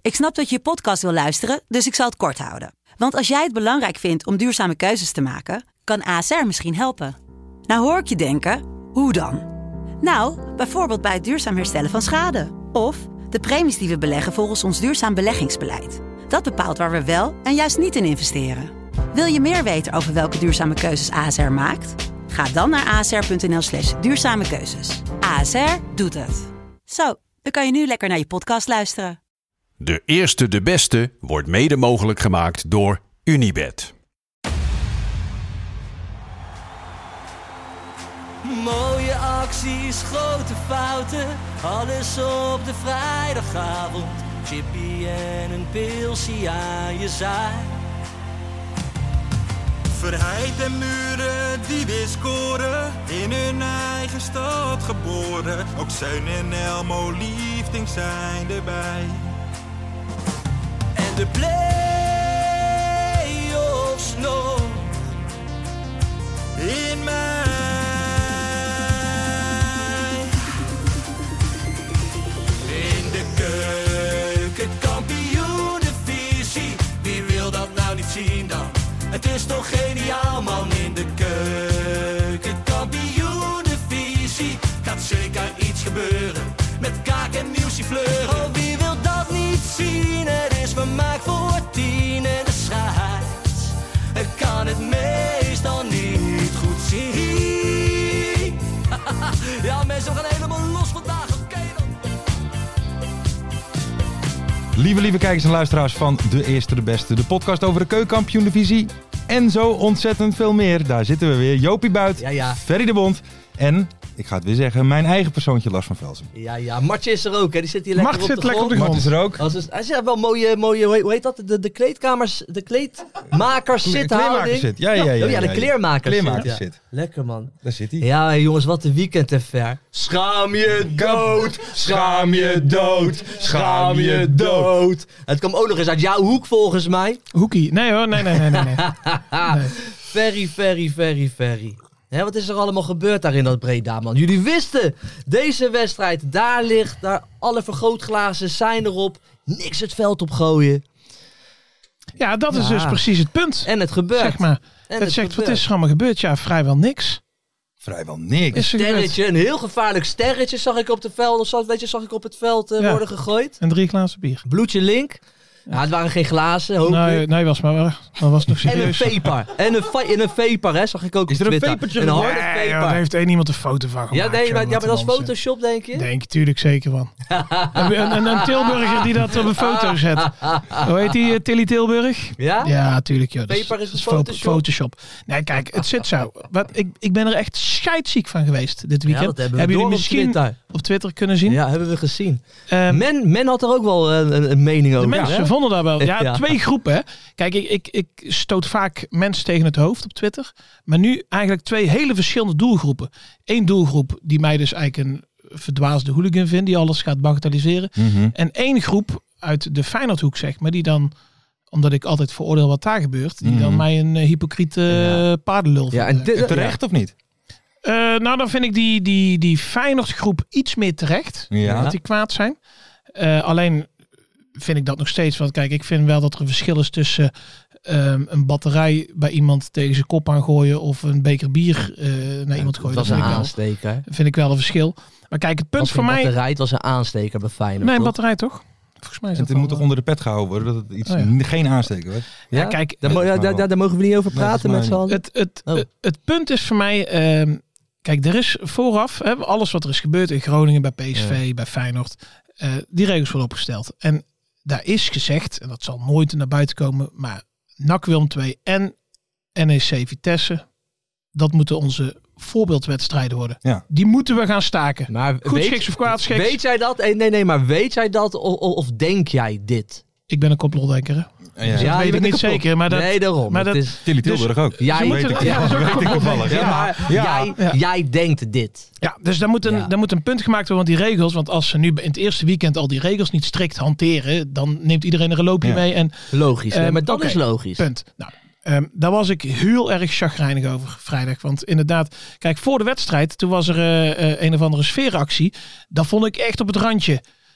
Ik snap dat je podcast wil luisteren, dus ik zal het kort houden. Want als jij het belangrijk vindt om duurzame keuzes te maken, kan ASR misschien helpen. Nou hoor ik je denken, hoe dan? Nou, bijvoorbeeld bij het duurzaam herstellen van schade. Of de premies die we beleggen volgens ons duurzaam beleggingsbeleid. Dat bepaalt waar we wel en juist niet in investeren. Wil je meer weten over welke duurzame keuzes ASR maakt? Ga dan naar asr.nl/duurzame keuzes. ASR doet het. Zo, dan kan je nu lekker naar je podcast luisteren. De eerste, de beste wordt mede mogelijk gemaakt door Unibet. Mooie acties, grote fouten, alles op de vrijdagavond. Chippy en een pilsie aan je zaai. Verheid en Muren die weer scoren, in hun eigen stad geboren. Ook Zeun en Elmo Liefding zijn erbij. En de play-offs nog In mij. in de keuken, kampioenenvisie. Wie wil dat nou niet zien dan? Het is toch geniaal man, in de keuken, kampioenenvisie. Gaat zeker iets gebeuren, met kaak en nieuwsie fleuren. Oh, wie wil dat niet zien? Het is vermaakt voor 10 en de scheids. Ik kan het meestal niet goed zien. Ja mensen, we gaan helemaal los vandaag, oké dan. Lieve kijkers en luisteraars van De Eerste de Beste. De podcast over de keukenkampioen-divisie. En zo ontzettend veel meer. Daar zitten we weer. Jopie Buit, Ja. Ferry de Bond en, ik ga het weer zeggen, mijn eigen persoontje Lars van Velsen. Ja, Martje is er ook, hè. Die zit hier lekker Mart op zit de lekker op de grond. grond. Mart is er ook. Hij zegt wel mooie, hoe heet dat? De kleedkamers, de kleedmakers zithouding. Kleermakers zit. Ja, de kleermakers Kleermakers zit. zit. Lekker man. Daar zit hij. Ja jongens, wat een weekend te ver. Schaam je dood, schaam je dood, schaam je dood. Het kwam ook nog eens uit jouw hoek volgens mij. Hoekie. Nee hoor, nee. Very. Hè, wat is er allemaal gebeurd daar in dat Breda, man? Jullie wisten, deze wedstrijd, daar ligt, daar alle vergrootglazen zijn erop. Niks het veld op gooien. Ja, dat is dus precies het punt. En het gebeurt. Zeg maar. En Het zegt, wat is er allemaal gebeurd? Ja, vrijwel niks. Vrijwel niks. Is er gebeurd. Sterretje, een heel gevaarlijk sterretje zag ik op het veld. Zag ik op het veld worden gegooid. En 3 glazen bier. Bloedje link. Ja, het waren geen glazen, hoop ik. Nee, was maar waar. Dat was nog En serieus. een vapor. En een vapor, hè, zag ik ook Is op er een Twitter. vaportje Een harde gegooid? Nee, joh, vapor. daar heeft één iemand een foto van gemaakt. Ja, nee, maar joh, dat is wat Photoshop, denk je? Denk je tuurlijk zeker van. een Tilburger die dat op een foto zet. Hoe heet die? Tilly Tilburg? Ja? Ja, tuurlijk. Joh. Paper is dat Photoshop. Photoshop. Nee, kijk, het zit zo. Ik ben er echt scheidziek van geweest dit weekend. Ja, dat hebben we jullie door op misschien Twitter. op Twitter kunnen zien? Ja, hebben we gezien. Ehm, Men had er ook wel een mening over. De mensen hè? vonden daar wel. Ja, Ja. 2 groepen. Hè. Kijk, ik stoot vaak mensen tegen het hoofd op Twitter. Maar nu eigenlijk 2 hele verschillende doelgroepen. Eén doelgroep die mij dus eigenlijk een verdwaasde hooligan vindt. Die alles gaat bagatelliseren. En 1 groep uit de Feyenoordhoek, zeg maar. Die dan, omdat ik altijd veroordeel wat daar gebeurt. Die dan mij een hypocriete paardenlul Ja, vinden. en Terecht of niet? Nou, dan vind ik die Feyenoordgroep iets meer terecht. Ja. Dat die kwaad zijn. Alleen vind ik dat nog steeds. Want kijk, ik vind wel dat er een verschil is tussen een batterij bij iemand tegen zijn kop aan gooien of een beker bier naar iemand gooien. Het was Dat een vind aansteker. vind ik wel een verschil. Maar kijk, het punt Was voor geen mij... batterij, het was een aansteker bij Feyenoord. Nee, een toch? batterij toch? Volgens mij is Het dat moet wel, toch onder de pet gehouden worden? Dat het iets, Oh ja. geen aansteker wordt. Ja, kijk, daar mogen we niet over Nee, praten met volgens z'n mij allen. Het punt is voor mij... kijk, er is vooraf... alles wat er is gebeurd in Groningen, bij PSV, bij Feyenoord... die regels worden opgesteld. En daar is gezegd... en dat zal nooit naar buiten komen... maar NAC Willem II en NEC Vitesse... dat moeten onze voorbeeldwedstrijden worden. Ja. Die moeten we gaan staken. Maar Goed schiks of kwaad schiks. Weet jij dat? Nee, maar weet jij dat of denk jij dit? Ik ben een complotdenker. Hè? Ja. Dat je weet ik bent niet kapot. zeker. Maar dat, Nee, daarom. maar Het dat, is- Tilly Tilburg ook. Jij, Ze moeten- weet ik, ja, dat weet ik toevallig. Ja, maar Ja. jij denkt dit. ja, dus daar moet een punt gemaakt worden van die regels. Want als ze nu in het eerste weekend al die regels niet strikt hanteren... dan neemt iedereen er een loopje Ja. mee. En, Logisch, hè? Maar dat oké, is logisch. punt. Nou, daar was ik heel erg chagrijnig over vrijdag. Want inderdaad, kijk, voor de wedstrijd... toen was er een of andere sfeeractie. Dat vond ik echt op het randje.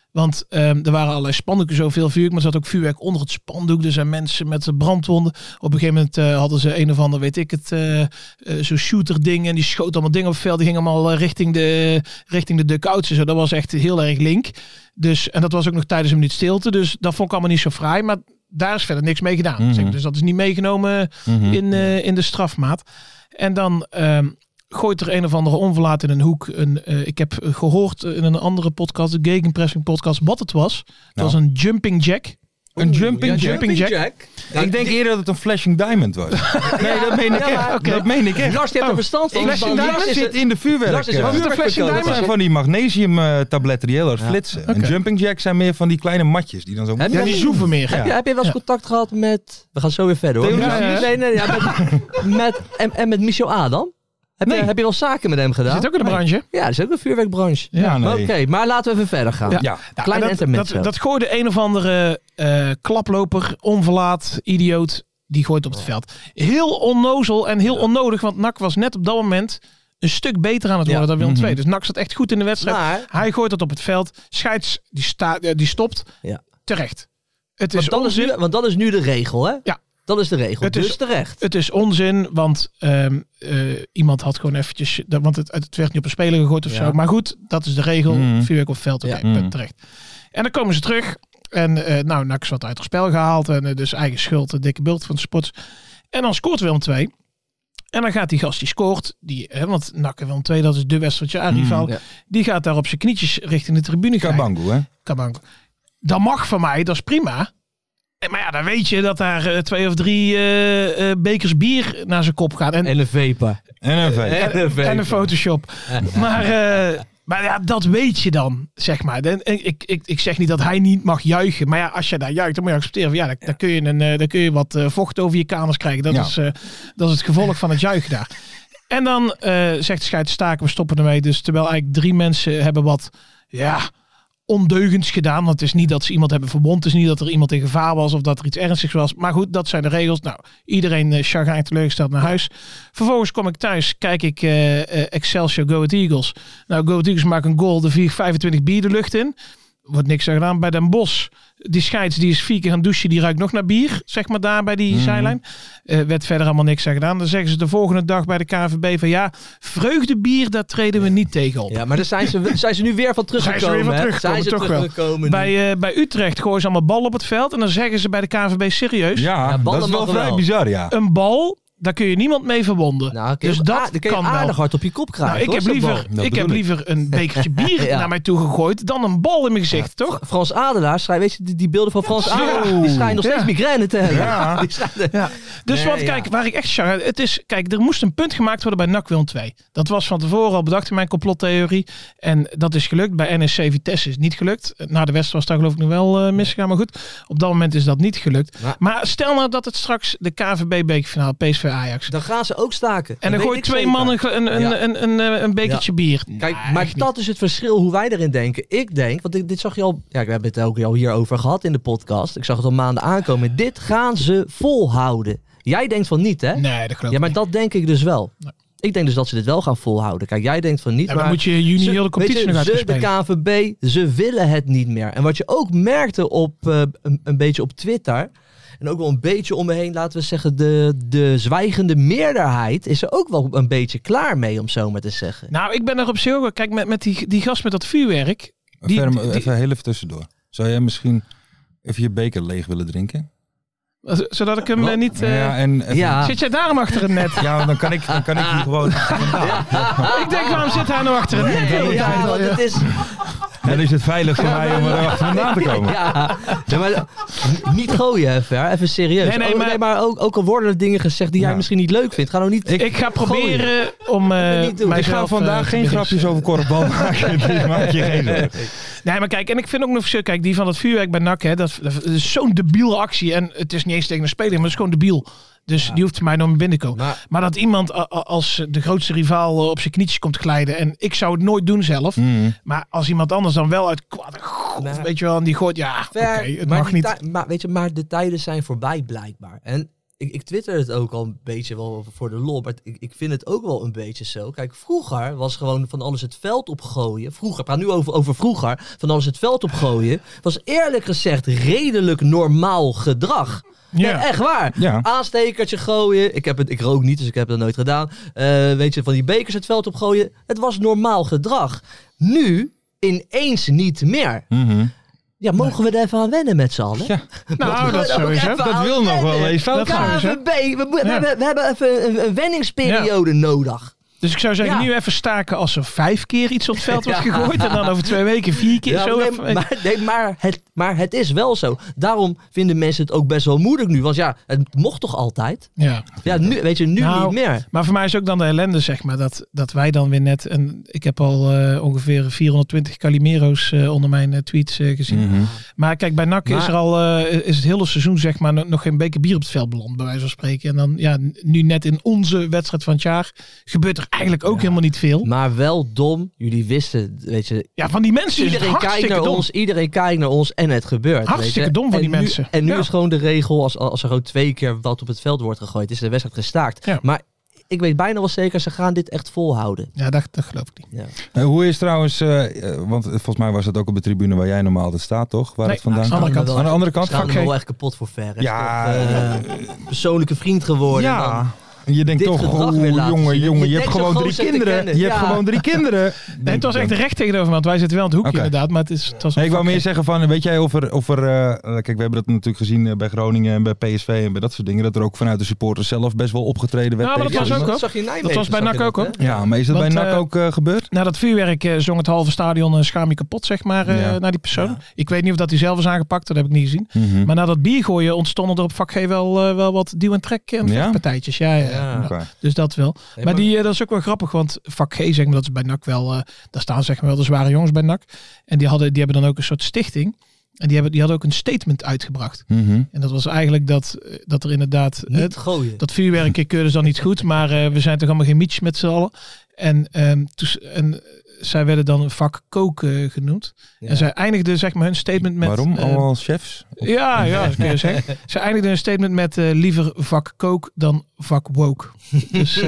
Want er waren allerlei spandoeken, zoveel vuurwerk. Maar er zat ook vuurwerk onder het spandoek. Er zijn mensen met brandwonden. Op een gegeven moment hadden ze een of ander, weet ik het, zo'n shooter ding. En die schoot allemaal dingen op het veld. Die gingen allemaal richting de dugouts en zo. Dat was echt heel erg link. Dus, en dat was ook nog tijdens een minuut stilte. Dus dat vond ik allemaal niet zo fraai. Maar daar is verder niks mee gedaan. Mm-hmm. Dus dat is niet meegenomen in de strafmaat. En dan gooit er een of andere onverlaat in een hoek. Ik heb gehoord in een andere podcast, de Gegenpressing podcast, wat het was. Het was een jumping jack. Een jumping jack? Ja, Ik denk eerder dat het een flashing diamond was. Nee, dat meen ik echt. oké. Dat meen ik echt. Lars, je hebt er verstand van. Flashing diamond zit in de vuurwerk. Lars is een Wat is de flashing vuurwerkverkoper. diamond? Zijn van die magnesiumtabletten die heel erg flitsen. En jumping jacks zijn meer van die kleine matjes die dan zo... Heb je Die zoeven meer. Ja. Heb je wel eens contact gehad met... We gaan zo weer verder hoor. Met Michel Adam? Heb je wel zaken met hem gedaan? Zit ook in de branche. Ja, dat is ook een vuurwerkbranche. Ja, nee. Oké, maar laten we even verder gaan. Ja. Kleine intermezzo. Dat gooide een of andere klaploper, onverlaat, idioot, die gooit op het veld. Heel onnozel en heel onnodig, want NAC was net op dat moment een stuk beter aan het worden dan Willem II. Dus NAC zat echt goed in de wedstrijd. Maar- Hij gooit dat op het veld. Scheids, die stopt. Ja. Terecht. Het is Want dat is nu de regel, hè? Ja. Dat is de regel, Het is- dus terecht. Het is onzin, want iemand had gewoon eventjes... Want het werd niet op een speler gegooid of Ja. zo. Maar goed, dat is de regel. Vuurwerk op het veld, oké, punt, terecht. En dan komen ze terug. En NAC is wat uit het spel gehaald. En dus eigen schuld, een dikke bult van de sports. En dan scoort Willem II. En dan gaat die gast die scoort. Want NAC en Willem II, dat is de wedstrijd rivaal. Ja. Die gaat daar op zijn knietjes richting de tribune gaan. Kabango, hè? Kabango. Dat mag van mij, dat is prima. Maar ja, dan weet je dat daar 2 of 3 bekers bier naar zijn kop gaan. En een vapor. En een V. En een Photoshop. Maar ja, dat weet je dan, zeg maar. Ik zeg niet dat hij niet mag juichen. Maar ja, als je daar juicht, dan moet je accepteren. Van, dan kun je wat vocht over je kanus krijgen. Dat is het gevolg van het juichen daar. En dan zegt de scheids staken, we stoppen ermee. Dus terwijl eigenlijk 3 mensen hebben wat... ondeugends gedaan. Want het is niet dat ze iemand hebben verwond. Het is niet dat er iemand in gevaar was of dat er iets ernstigs was. Maar goed, dat zijn de regels. Nou, iedereen chagrijnig teleurgesteld naar huis. Vervolgens kom ik thuis, kijk ik Excelsior Go Ahead Eagles. Nou, Go Ahead Eagles maakt een goal, de 25 bier de lucht in. Wordt niks aan gedaan. Bij Den Bosch, die scheids, die is 4 keer gaan douchen, die ruikt nog naar bier. Zeg maar daar bij die zijlijn. Werd verder allemaal niks aan gedaan. Dan zeggen ze de volgende dag bij de KNVB van ja, vreugdebier, daar treden we niet tegen op. Ja, maar daar zijn ze nu weer van teruggekomen. Zijn ze weer van hè? teruggekomen, Zijn ze toch wel. teruggekomen nu. Bij Utrecht gooien ze allemaal ballen op het veld. En dan zeggen ze bij de KNVB serieus. Ja, ballen dat is wel mogen vrij wel. bizar, ja. Een bal, daar kun je niemand mee verwonden. Nou, dus dat dan kun je kan aardig wel. hard op je kop krijgen. Nou, ik heb bedoel liever een bekertje bier Ja. naar mij toe gegooid dan een bal in mijn gezicht, toch? Frans Adelaar, weet je, die beelden van Frans Adelaar, die schijnen nog steeds migraine te hebben. Ja. Die schijnen- Ja. Dus Nee, wat, kijk, waar ik echt het is, kijk, er moest een punt gemaakt worden bij NAC Willem II. Dat was van tevoren al bedacht in mijn complottheorie. En dat is gelukt. Bij NEC Vitesse is het niet gelukt. Na de wedstrijd was daar geloof ik nog wel misgegaan. Maar goed, op dat moment is dat niet gelukt. Maar stel nou dat het straks de KNVB-bekerfinale PSV Ajax. Dan gaan ze ook staken. En dan Dat gooi weet je ik 2 zeker. mannen een bekertje bier. Kijk, Nee, maar echt dat is het verschil hoe wij erin denken. Ik denk, want dit zag je al... Ja, we hebben het ook al hierover gehad in de podcast. Ik zag het al maanden aankomen. Dit gaan ze volhouden. Jij denkt van niet, hè? niet. Nee, dat geloof Ja, ik maar niet. dat denk ik dus wel. Nee. Ik denk dus dat ze dit wel gaan volhouden. Kijk, jij denkt van niet, Ja, maar maar... moet je juni heel de competitie nog uit de spelen. KNVB, ze willen het niet meer. En wat je ook merkte op een beetje op Twitter... En ook wel een beetje om me heen, laten we zeggen... De zwijgende meerderheid is er ook wel een beetje klaar mee, om zo maar te zeggen. Nou, ik ben er op zich. Kijk, met die gast met dat vuurwerk. Even heel even tussendoor. Zou jij misschien even je beker leeg willen drinken? Zodat ik hem niet... Ja, en even- Ja. Zit jij daarom achter het net? Ja, dan kan ik hier gewoon... Ik denk, waarom zit hij nou achter het net? de hele tijd Ja, al, want ja. het is... Dan is het veilig voor mij om er achter vandaan te komen. Ja, maar niet gooien even serieus. Nee, maar- ook al worden er dingen gezegd die jij Ja. misschien niet leuk vindt. Ga nou niet Ik ga gooien. proberen om niet doen. mijzelf... Ik ga vandaag geen grapjes over korfbal maken. Dus maak je geen zorgen. Nee, maar kijk, en ik vind ook nog verschil. Kijk, die van het vuurwerk bij NAC, hè, dat is zo'n debiele actie. En het is niet eens tegen een speler, maar het is gewoon debiel. Dus die hoeft voor mij nog niet binnen te komen. Maar dat iemand als de grootste rivaal op zijn knietjes komt glijden. En ik zou het nooit doen zelf. Maar als iemand anders dan wel uit kwade god, weet je wel, en die gooit, ja, oké, het mag niet. Maar weet je, maar de tijden zijn voorbij blijkbaar. En Ik twitter het ook al een beetje wel voor de lol, maar ik vind het ook wel een beetje zo. Kijk, vroeger was gewoon van alles het veld opgooien. Vroeger, ik praat nu over vroeger, van alles het veld opgooien, was eerlijk gezegd redelijk normaal gedrag. Ja. Ja, echt waar. Ja. Aanstekertje gooien. Ik rook niet, dus ik heb dat nooit gedaan. Weet je, van die bekers het veld opgooien. Het was normaal gedrag. Nu ineens niet meer. Ja, mogen we er even aan wennen met z'n allen? Ja. Nou, dat sowieso. Dat wil nog wel eens fout gaan. KNVB, we hebben even een wenningsperiode nodig. Dus ik zou zeggen, Ja. nu even staken als er 5 keer iets op het veld wordt gegooid. En dan over 2 weken 4 keer. Ja, zo nee, even. maar het is wel zo. Daarom vinden mensen het ook best wel moeilijk nu. Want ja, het mocht toch altijd? Ja. Ja, nu, weet je, nu Nou, niet meer. Maar voor mij is ook dan de ellende, zeg maar, dat wij dan weer net... En ik heb al ongeveer 420 Calimero's onder mijn tweets gezien. Maar kijk, bij NAC is er al is het hele seizoen, zeg maar, nog geen beker bier op het veld beland, bij wijze van spreken. En dan, ja, nu net in onze wedstrijd van het jaar gebeurt er eigenlijk ook helemaal niet veel. Maar wel dom. Jullie wisten, weet je... Ja, van die mensen is het hartstikke dom. Iedereen kijkt naar ons en het gebeurt. Hartstikke weet je. dom van die En nu- mensen. En nu Ja. is gewoon de regel, als er gewoon 2 keer wat op het veld wordt gegooid, is de wedstrijd gestaakt. Ja. Maar ik weet bijna wel zeker, ze gaan dit echt volhouden. Ja, dat geloof ik niet. Ja. Hoe is trouwens, want volgens mij was het ook op de tribune waar jij normaal altijd staat, toch? Waar Nee, het vandaan aan de andere komt? kant. Aan de andere kant? Gaan Oké. er wel echt kapot voor ver. hè. Ja, Persoonlijke vriend geworden. ja. Dan. Je denkt dit toch, gedrag weer laten zien. jongen, Je je hebt denkt gewoon zo'n 3 gozer te kinderen. kennen. Je hebt Ja. gewoon 3 kinderen. Nee, het was echt recht tegenover me, want wij zitten wel aan het hoekje Oké. inderdaad. Maar het was Nee, ik wou fucking- meer zeggen van, weet jij of er kijk, we hebben dat natuurlijk gezien bij Groningen en bij PSV en bij dat soort dingen, dat er ook vanuit de supporters zelf best wel opgetreden werd. Ja, maar dat tegen was ook iemand. hoor. Zag je in Nijmegen, Dat was bij zag NAC je ook, dat, hoor. hè? Ja, maar is dat Want, bij NAC ook gebeurd? Na dat vuurwerk zong het halve stadion schaam je kapot, zeg maar, Ja. naar die persoon. Ik weet niet of dat hij zelf is aangepakt, dat heb ik niet gezien. Maar na dat bier gooien ontstonden er op vak G wel wat duw- en trek en Ja? vechtpartijtjes. Ja. Ja. Oké. Dus dat wel. Nee, maar dat is ook wel grappig, want vak G, zeg maar, dat is bij NAC wel, daar staan zeg maar wel de zware jongens bij NAC. En die hebben dan ook een soort stichting. En die hadden ook een statement uitgebracht. En dat was eigenlijk dat er inderdaad... Niet gooien. Dat vuurwerk keurde dus dan niet goed, maar we zijn toch allemaal geen mietjes met z'n allen. En zij werden dan vak koken genoemd. Ja. En zij eindigden zeg maar hun statement met... Waarom? Allemaal chefs? Ja, dat kun je zeggen. Ze eindigden hun statement met liever vak kook dan vak woke. Dus,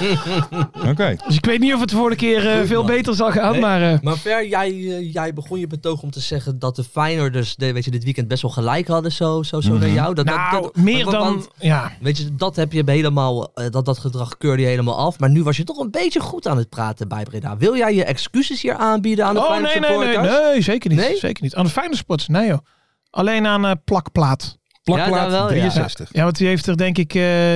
Oké. dus ik weet niet of het de volgende keer veel man. beter zal gaan, Nee, maar... Maar Ver, jij begon je betoog om te zeggen dat de Feyenoorders dit weekend best wel gelijk hadden, zo bij jou. meer dan... want, Ja. weet je, dat heb je helemaal, dat gedrag keurde je helemaal af. Maar nu was je toch een beetje goed aan het praten bij Breda. Wil jij je excuses hier aanbieden aan de Oh, Feyenoord nee, supporters? nee, zeker niet. Nee? Zeker niet. Aan de Feyenoord sports, nee joh. Alleen aan plakplaat. Plakplaat Ja, daar wel, ja. 63. Ja, want die heeft er denk ik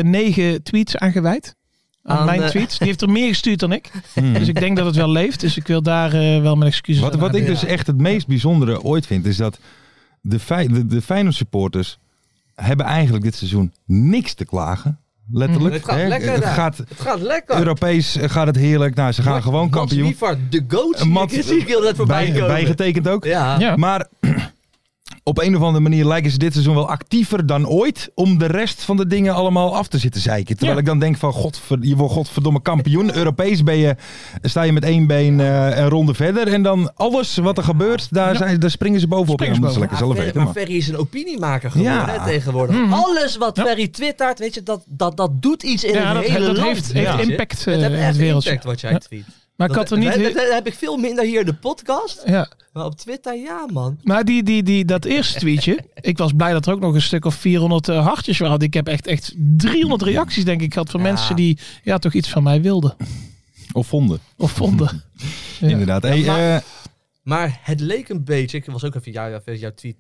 9 tweets aan gewijd. Aan mijn tweets. Die heeft er meer gestuurd dan ik. Dus ik denk dat het wel leeft. Dus ik wil daar wel mijn excuses aan Wat ik aanbieden. dus echt het meest bijzondere ooit vind, is dat de Feyenoord supporters hebben eigenlijk dit seizoen niks te klagen. Letterlijk. Het gaat hè. lekker Het daar. gaat Het gaat lekker. Europees gaat het heerlijk. Nou, ze gaan gewoon kampioen. Mats Wiefart, de goat, Mats- zie ik heel net voorbij komen. Bijgetekend ook. Ja. Ja. Maar op een of andere manier lijken ze dit seizoen wel actiever dan ooit om de rest van de dingen allemaal af te zitten zeiken. Terwijl Ja. ik dan denk van, je wordt godverdomme kampioen. Europees sta je met 1 been een ronde verder. En dan alles wat er gebeurt, daar springen ze bovenop. Springen ze Ja, dat moeten ze bovenop. lekker zelf weten. Maar Maar. Ferry is een opiniemaker geworden Ja. hè, tegenwoordig. Alles wat Ja. Ferry twittert, weet je, dat doet iets in Ja, het hele dat land. heeft weet je. impact Het in heeft het echt wereldje. impact wat jij Ja. tweet. Maar ik had er niet... Dat heb ik veel minder hier in de podcast. Ja. Maar op Twitter, ja man. Maar dat eerste tweetje, ik was blij dat er ook nog een stuk of 400 hartjes waren. Want ik heb echt 300 reacties denk ik gehad van Ja. mensen die toch iets van mij wilden. Of vonden. Of vonden. Ja. Inderdaad. Hey, maar- Maar het leek een beetje, ik was ook even jouw tweet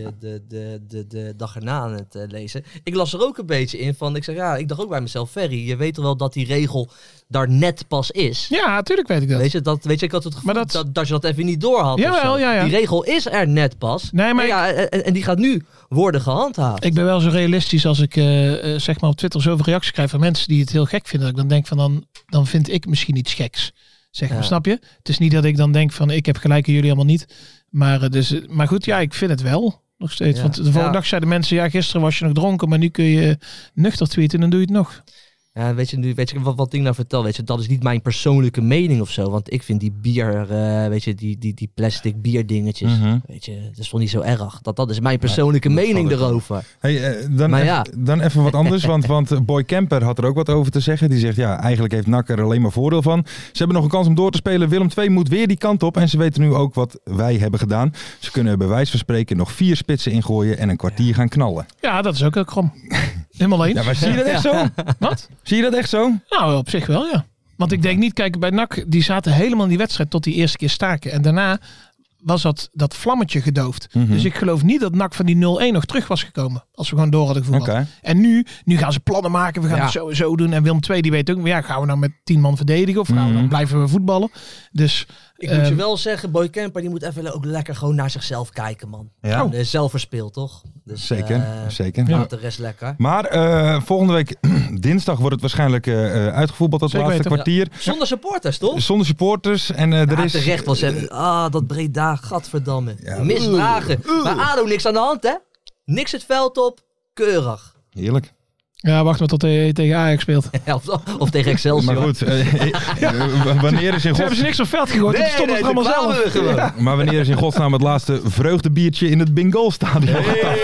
de dag erna aan het lezen. Ik las er ook een beetje in van, ik dacht ook bij mezelf, Ferry, je weet toch wel dat die regel daar net pas is? Ja, natuurlijk weet ik dat. Weet je, ik had het gevoel Maar dat je dat even niet door had. Jawel, of zo. ja. Die regel is er net pas. Nee, maar en die gaat nu worden gehandhaafd. ik ben wel zo realistisch als ik zeg maar op Twitter zoveel reacties krijg van mensen die het heel gek vinden. Dat ik dan denk van, dan vind ik misschien iets geks. Zeg maar, Ja. snap je? Het is niet dat ik dan denk van, ik heb gelijk en jullie allemaal niet. Maar goed, ja, ik vind het wel. Nog steeds. Ja. Want de volgende Ja. dag zeiden mensen, ja, gisteren was je nog dronken, maar nu kun je nuchter tweeten en dan doe je het nog. Ja, weet je wat ik nou vertel? Weet je, dat is niet mijn persoonlijke mening of zo. Want ik vind die bier, die plastic bierdingetjes, weet je, dat is wel niet zo erg. Dat is mijn persoonlijke mening erover. Hey, Maar dan even wat anders, want Boy Kemper had er ook wat over te zeggen. Die zegt, ja, eigenlijk heeft NAC er alleen maar voordeel van. Ze hebben nog een kans om door te spelen. Willem II moet weer die kant op en ze weten nu ook wat wij hebben gedaan. Ze kunnen bij wijze van spreken nog 4 spitsen ingooien en een kwartier gaan knallen. Ja, dat is ook heel krom. Helemaal eens. Ja, maar zie je dat echt zo? Wat? Zie je dat echt zo? Nou, op zich wel, ja. Want ik denk niet, kijk, bij NAC, die zaten helemaal in die wedstrijd tot die eerste keer staken. En daarna was dat vlammetje gedoofd. Dus ik geloof niet dat NAC van die 0-1 nog terug was gekomen. Als we gewoon door hadden gevoetbald. Okay. En nu gaan ze plannen maken. We gaan het sowieso doen. En Willem II die weet ook, gaan we nou met 10 man verdedigen? Of gaan we dan blijven we voetballen? Dus ik moet je wel zeggen, Boy Kemper die moet even ook lekker gewoon naar zichzelf kijken, man. Ja. Zelf verspeeld, toch? Dus, zeker. Laat de rest lekker. Maar volgende week dinsdag wordt het waarschijnlijk uitgevoetbald, dat laatste kwartier. Ja. Zonder supporters, toch? Zonder supporters. En er is terecht wel zeggen, dat Breda, gadverdamme. Ja. Misdragen. Maar ADO niks aan de hand, hè? Niks het veld op, keurig. Heerlijk. Ja, wacht maar tot hij tegen Ajax speelt. of tegen Excelsior. Maar goed, wanneer is in Ze hebben ze niks op veld gegooid. Nee, stond het er allemaal zelf. Ja, maar wanneer is in godsnaam het laatste vreugdebiertje in het Bengal-stadion?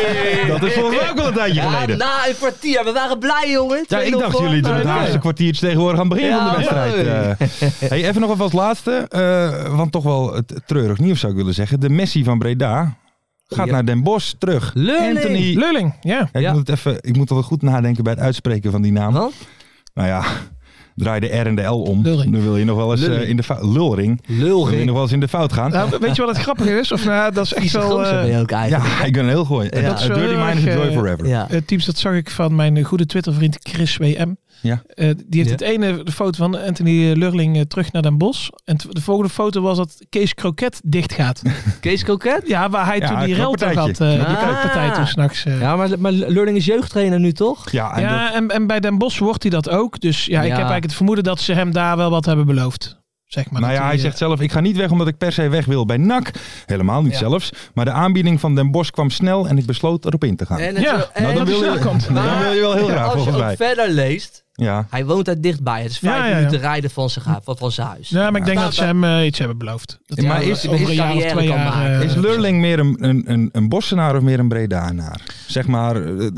Dat is volgens mij ook al een tijdje geleden. Na een kwartier. We waren blij, jongen. Ja, ik dacht jullie doen het laatste kwartiertje tegenwoordig aan het begin van de wedstrijd. Hey, even nog even als laatste, want toch wel treurig nieuws zou ik willen zeggen. De Messi van Breda gaat naar Den Bosch terug. Lulling, ja. Ik moet wel goed nadenken bij het uitspreken van die naam. Wat? Nou ja, draai de R en de L om. Lulring. Dan wil je nog wel eens in de fout... Lulring. Wil je nog wel eens in de fout gaan. Nou, weet je wat het grappige is? Of nou, dat is echt wel... ben je ook eigenlijk. Ja, ik ben heel gooi. Dat is Dirty Mind is Joy Forever. Ja. Teams, dat zag ik van mijn goede Twittervriend Chris WM. Ja. Die heeft de foto van Anthony Lurling terug naar Den Bosch. En de volgende foto was dat Kees Kroket dicht gaat. Kees Kroket? Ja, waar hij toen die relter had. Die partij toen s'nachts. Ja, maar Lurling is jeugdtrainer nu, toch? Ja, en bij Den Bosch wordt hij dat ook. Dus ik heb eigenlijk het vermoeden dat ze hem daar wel wat hebben beloofd. Zeg maar, nou ja, hij zegt zelf, ik ga niet weg omdat ik per se weg wil bij NAC. Helemaal niet zelfs. Maar de aanbieding van Den Bosch kwam snel en ik besloot erop in te gaan. Dan wil je wel heel graag volgens mij. Als je ook verder leest, ja. Hij woont daar dichtbij. Het is 5 minuten rijden van zijn huis. Ja, maar ik denk dat ze hem iets hebben beloofd. Dat maar is over een jaar of 2 jaar... Is Lurling meer een Bossenaar of meer een Bredanaar? Zeg maar,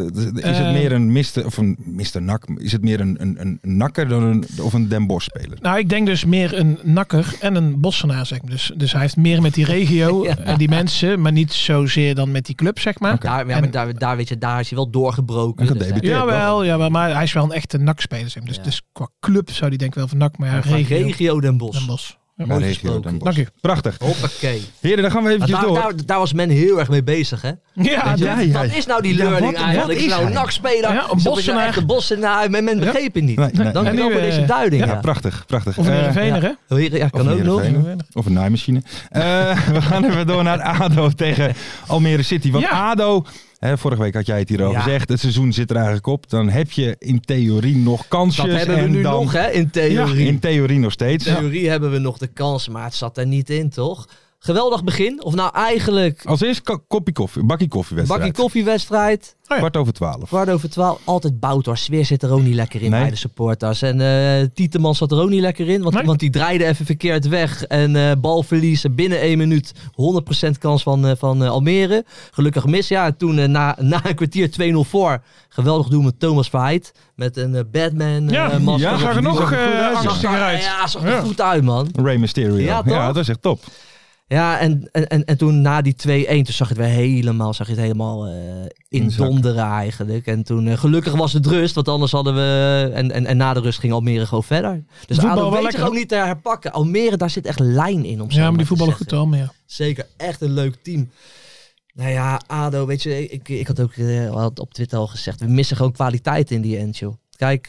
is het meer een Mr. Nak? Is het meer een Nakker dan of een Den Bosch speler? Nou, ik denk dus meer een Nakker en een Bossenaar, zeg maar. Dus hij heeft meer met die regio en die mensen, maar niet zozeer dan met die club, zeg maar. Okay. Daar is hij wel doorgebroken. Jawel, maar hij is wel een echte NAC-speler. Dus qua club zou die denk ik wel van NAC, maar regio Den Bosch. Ja, mooi gesproken. Dank u. Prachtig. Hoppakee. Heren, dan gaan we eventjes door. Daar was men heel erg mee bezig, hè? Wat is nou die Lurling eigenlijk? Is nou een NAC-speler? Ja, een Bossenaar. Een Bossenaar. Men begreep het niet. Dankjewel voor deze duiding. Ja, prachtig. Of een Heerenveener, hè? Ja, kan ook nog. Of een naaimachine. We gaan even door naar ADO tegen Almere City. Want ADO... vorige week had jij het hierover gezegd. Het seizoen zit er eigenlijk op. Dan heb je in theorie nog kansjes. Dat hebben we nu nog, hè? In theorie. Ja, in theorie nog steeds. In theorie hebben we nog de kans, maar het zat er niet in, toch? Geweldig begin. Of nou eigenlijk... Als eerst bakkie koffiewedstrijd. 11:15. 11:15. Altijd Boutor. Sfeer zit er ook niet lekker in bij de supporters. En Tietemans zat er ook niet lekker in. Want die draaide even verkeerd weg. En bal verliezen binnen 1 minuut. 100% kans van Almere. Gelukkig mis. Ja, en toen na een kwartier 2-0 voor. Geweldig doen met Thomas Verheid. Met een Batman masker. Ja, zag er nog angstiger uit. Ja, zag er goed uit, man. Rey Mysterio. Ja, dat is echt top. Ja, en toen na die 2-1, toen zag je het helemaal indonderen eigenlijk. En toen gelukkig was het rust, want anders hadden we... En na de rust ging Almere gewoon verder. Dus ADO weet zich ook niet te herpakken. Almere, daar zit echt lijn in. Ja, maar die voetballen goed Almere. Zeker, echt een leuk team. Nou ja, ADO, weet je, ik had ook op Twitter al gezegd, we missen gewoon kwaliteit in die end, joh. Kijk,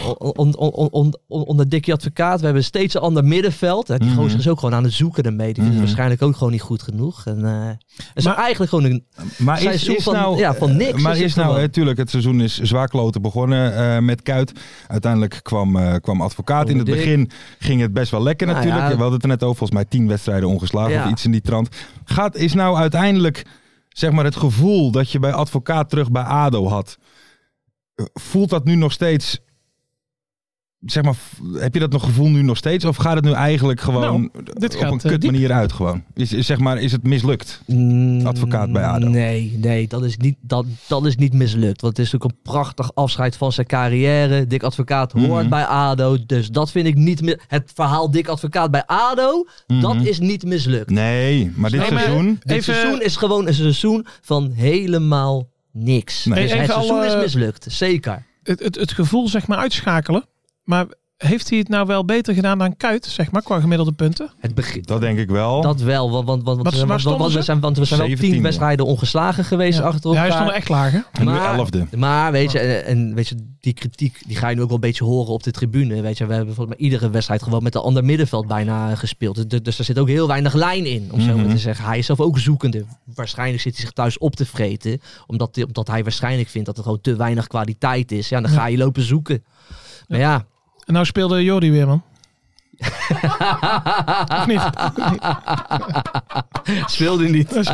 onder Dickie Advocaat, we hebben steeds een ander middenveld. Die gozer is ook gewoon aan het zoeken ermee. Die vindt het waarschijnlijk ook gewoon niet goed genoeg. En het is eigenlijk gewoon een seizoen van niks. Maar is nou, natuurlijk, het seizoen is zwaar kloten begonnen met Kuyt. Uiteindelijk kwam Advocaat. In het begin ging het best wel lekker natuurlijk. We hadden het er net over, volgens mij 10 wedstrijden ongeslagen of iets in die trant. Is nou uiteindelijk, zeg maar, het gevoel dat je bij Advocaat terug bij ADO had... Voelt dat nu nog steeds zeg maar, heb je dat nog gevoel nu nog steeds? Of gaat het nu eigenlijk gewoon dit op gaat, een kut manier uit gewoon? Is het mislukt? Advocaat bij ADO. Nee, dat is niet mislukt. Want het is natuurlijk een prachtig afscheid van zijn carrière. Dick Advocaat hoort bij ADO. Dus dat vind ik niet... Het verhaal Dick Advocaat bij ADO, dat is niet mislukt. Nee, maar dit seizoen... Dit seizoen is gewoon een seizoen van helemaal niks. Nee. Dus het seizoen is mislukt, zeker. Het gevoel, zeg maar, uitschakelen. Maar heeft hij het nou wel beter gedaan dan Kuyt, zeg maar, qua gemiddelde punten? Dat denk ik wel. Dat wel, want we zijn wel 10 wedstrijden ongeslagen geweest achter elkaar. Ja, hij stond echt laag, hè? En nu 11e. Maar weet je, die kritiek, die ga je nu ook wel een beetje horen op de tribune. Weet je, we hebben volgens mij iedere wedstrijd gewoon met een ander middenveld bijna gespeeld. Dus er zit ook heel weinig lijn in, om zo maar te zeggen. Hij is zelf ook zoekende. Waarschijnlijk zit hij zich thuis op te vreten, omdat hij waarschijnlijk vindt dat er gewoon te weinig kwaliteit is. Ja, dan ga je lopen zoeken. Maar ja. En nou speelde Jordi weer, man. Of niet? Speelde niet. Hij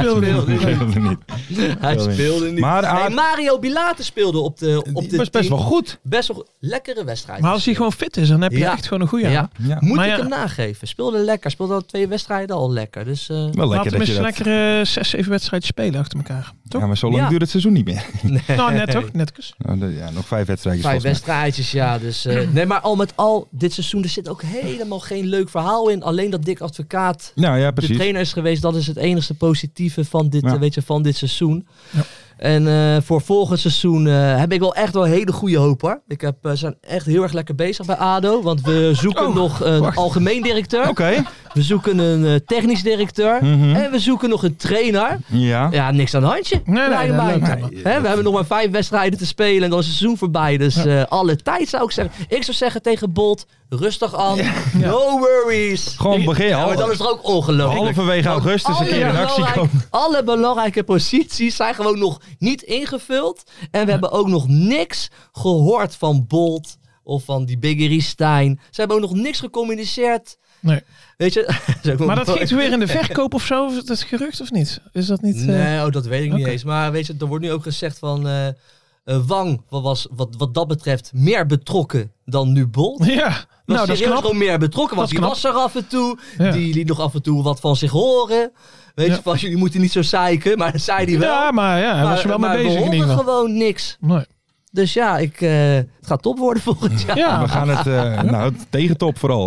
speelde niet. Maar Mario Bilate speelde op de was best wel goed. Best wel lekkere wedstrijd. Maar als hij gewoon fit is, dan heb je echt gewoon een goede aan. Ja. Moet ik hem nageven. Speelde lekker. Speelde al 2 wedstrijden al lekker. Dus, wel lekker laten we dat eens je lekker 6, 7 wedstrijden spelen achter elkaar. Toch? Ja, maar zo lang duurt het seizoen niet meer. Nee. Nou, net toch? Netjes. Ja, nog 5 wedstrijdjes. 5 wedstrijdjes, ja. Dus, nee, maar al met al, dit seizoen, er zit ook helemaal geen leuk verhaal in. Alleen dat Dick Advocaat de trainer is geweest, dat is het enigste positieve van dit, van dit seizoen. Ja. En voor volgend seizoen heb ik wel echt wel hele goede hoop, hoor. We zijn echt heel erg lekker bezig bij ADO. Want we zoeken nog een algemeen directeur. Okay. We zoeken een technisch directeur. En we zoeken nog een trainer. Ja, niks aan de handje. Nee, we hebben nog maar 5 wedstrijden te spelen en dan is het seizoen voorbij. Dus alle tijd zou ik zeggen. Ik zou zeggen tegen Bolt, rustig aan. No worries. Gewoon beginnen. Maar dan is er ook ongelooflijk. Halverwege augustus een keer in actie komen. Alle belangrijke posities zijn gewoon nog niet ingevuld. En we hebben ook nog niks gehoord van Bolt of van die Biggery Stein. Ze hebben ook nog niks gecommuniceerd. Nee. Weet je? Maar dat ging weer in de verkoop of zo? Dat gerucht of niet? Is dat niet... Nee, dat weet ik niet eens. Maar weet je, er wordt nu ook gezegd van... Wang was wat dat betreft meer betrokken dan nu Bolt. Ja, dat is gewoon meer betrokken. Want die was er af en toe. Ja. Die liet nog af en toe wat van zich horen. Weet je, van jullie moeten niet zo zeiken. Maar dat zei hij wel. Ja, maar hij was er wel mee bezig in ieder geval. Gewoon niks. Nee. Dus ja, het gaat top worden volgend jaar. Ja, we gaan het tegen top vooral.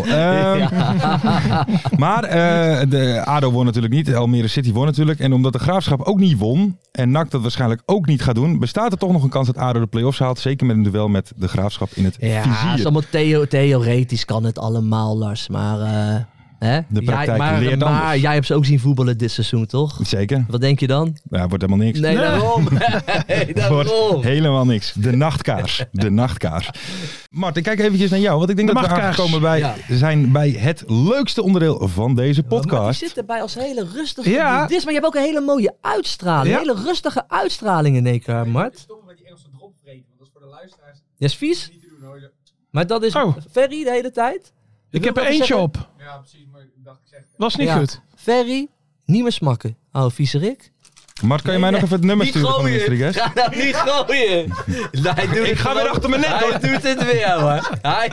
Maar de ADO won natuurlijk niet. Almere City won natuurlijk. En omdat de Graafschap ook niet won en NAC dat waarschijnlijk ook niet gaat doen, bestaat er toch nog een kans dat ADO de play-offs haalt. Zeker met een duel met de Graafschap in het vizier. Ja, is allemaal theoretisch kan het allemaal, Lars. Maar... De praktijk leert anders. Maar jij hebt ze ook zien voetballen dit seizoen, toch? Zeker. Wat denk je dan? Ja, wordt helemaal niks. Nee, daarom. Wordt helemaal niks. De nachtkaars. De nachtkaars. Mart, ik kijk eventjes naar jou. Want ik denk dat we aangekomen zijn bij het leukste onderdeel van deze podcast. Maar die zit erbij als hele rustige maar je hebt ook een hele mooie uitstraling. Een hele rustige uitstraling in één keer, Mart. Het is stom met die Engelse drop vreten. Want dat is voor de luisteraars. Ja, is vies. Niet te doen, hoor. Maar dat is Ferry de hele tijd. Ik heb er eentje op. Ja, precies. Maar ik dacht, ik zeg... Was niet goed. Ferry, niet meer smakken. Oh, viezerik. Mart, kan je mij nog even het nummer sturen van de mystery guest? Ga nou niet gooien. Ik ga weer achter mijn nek. Hij doet het weer, hoor.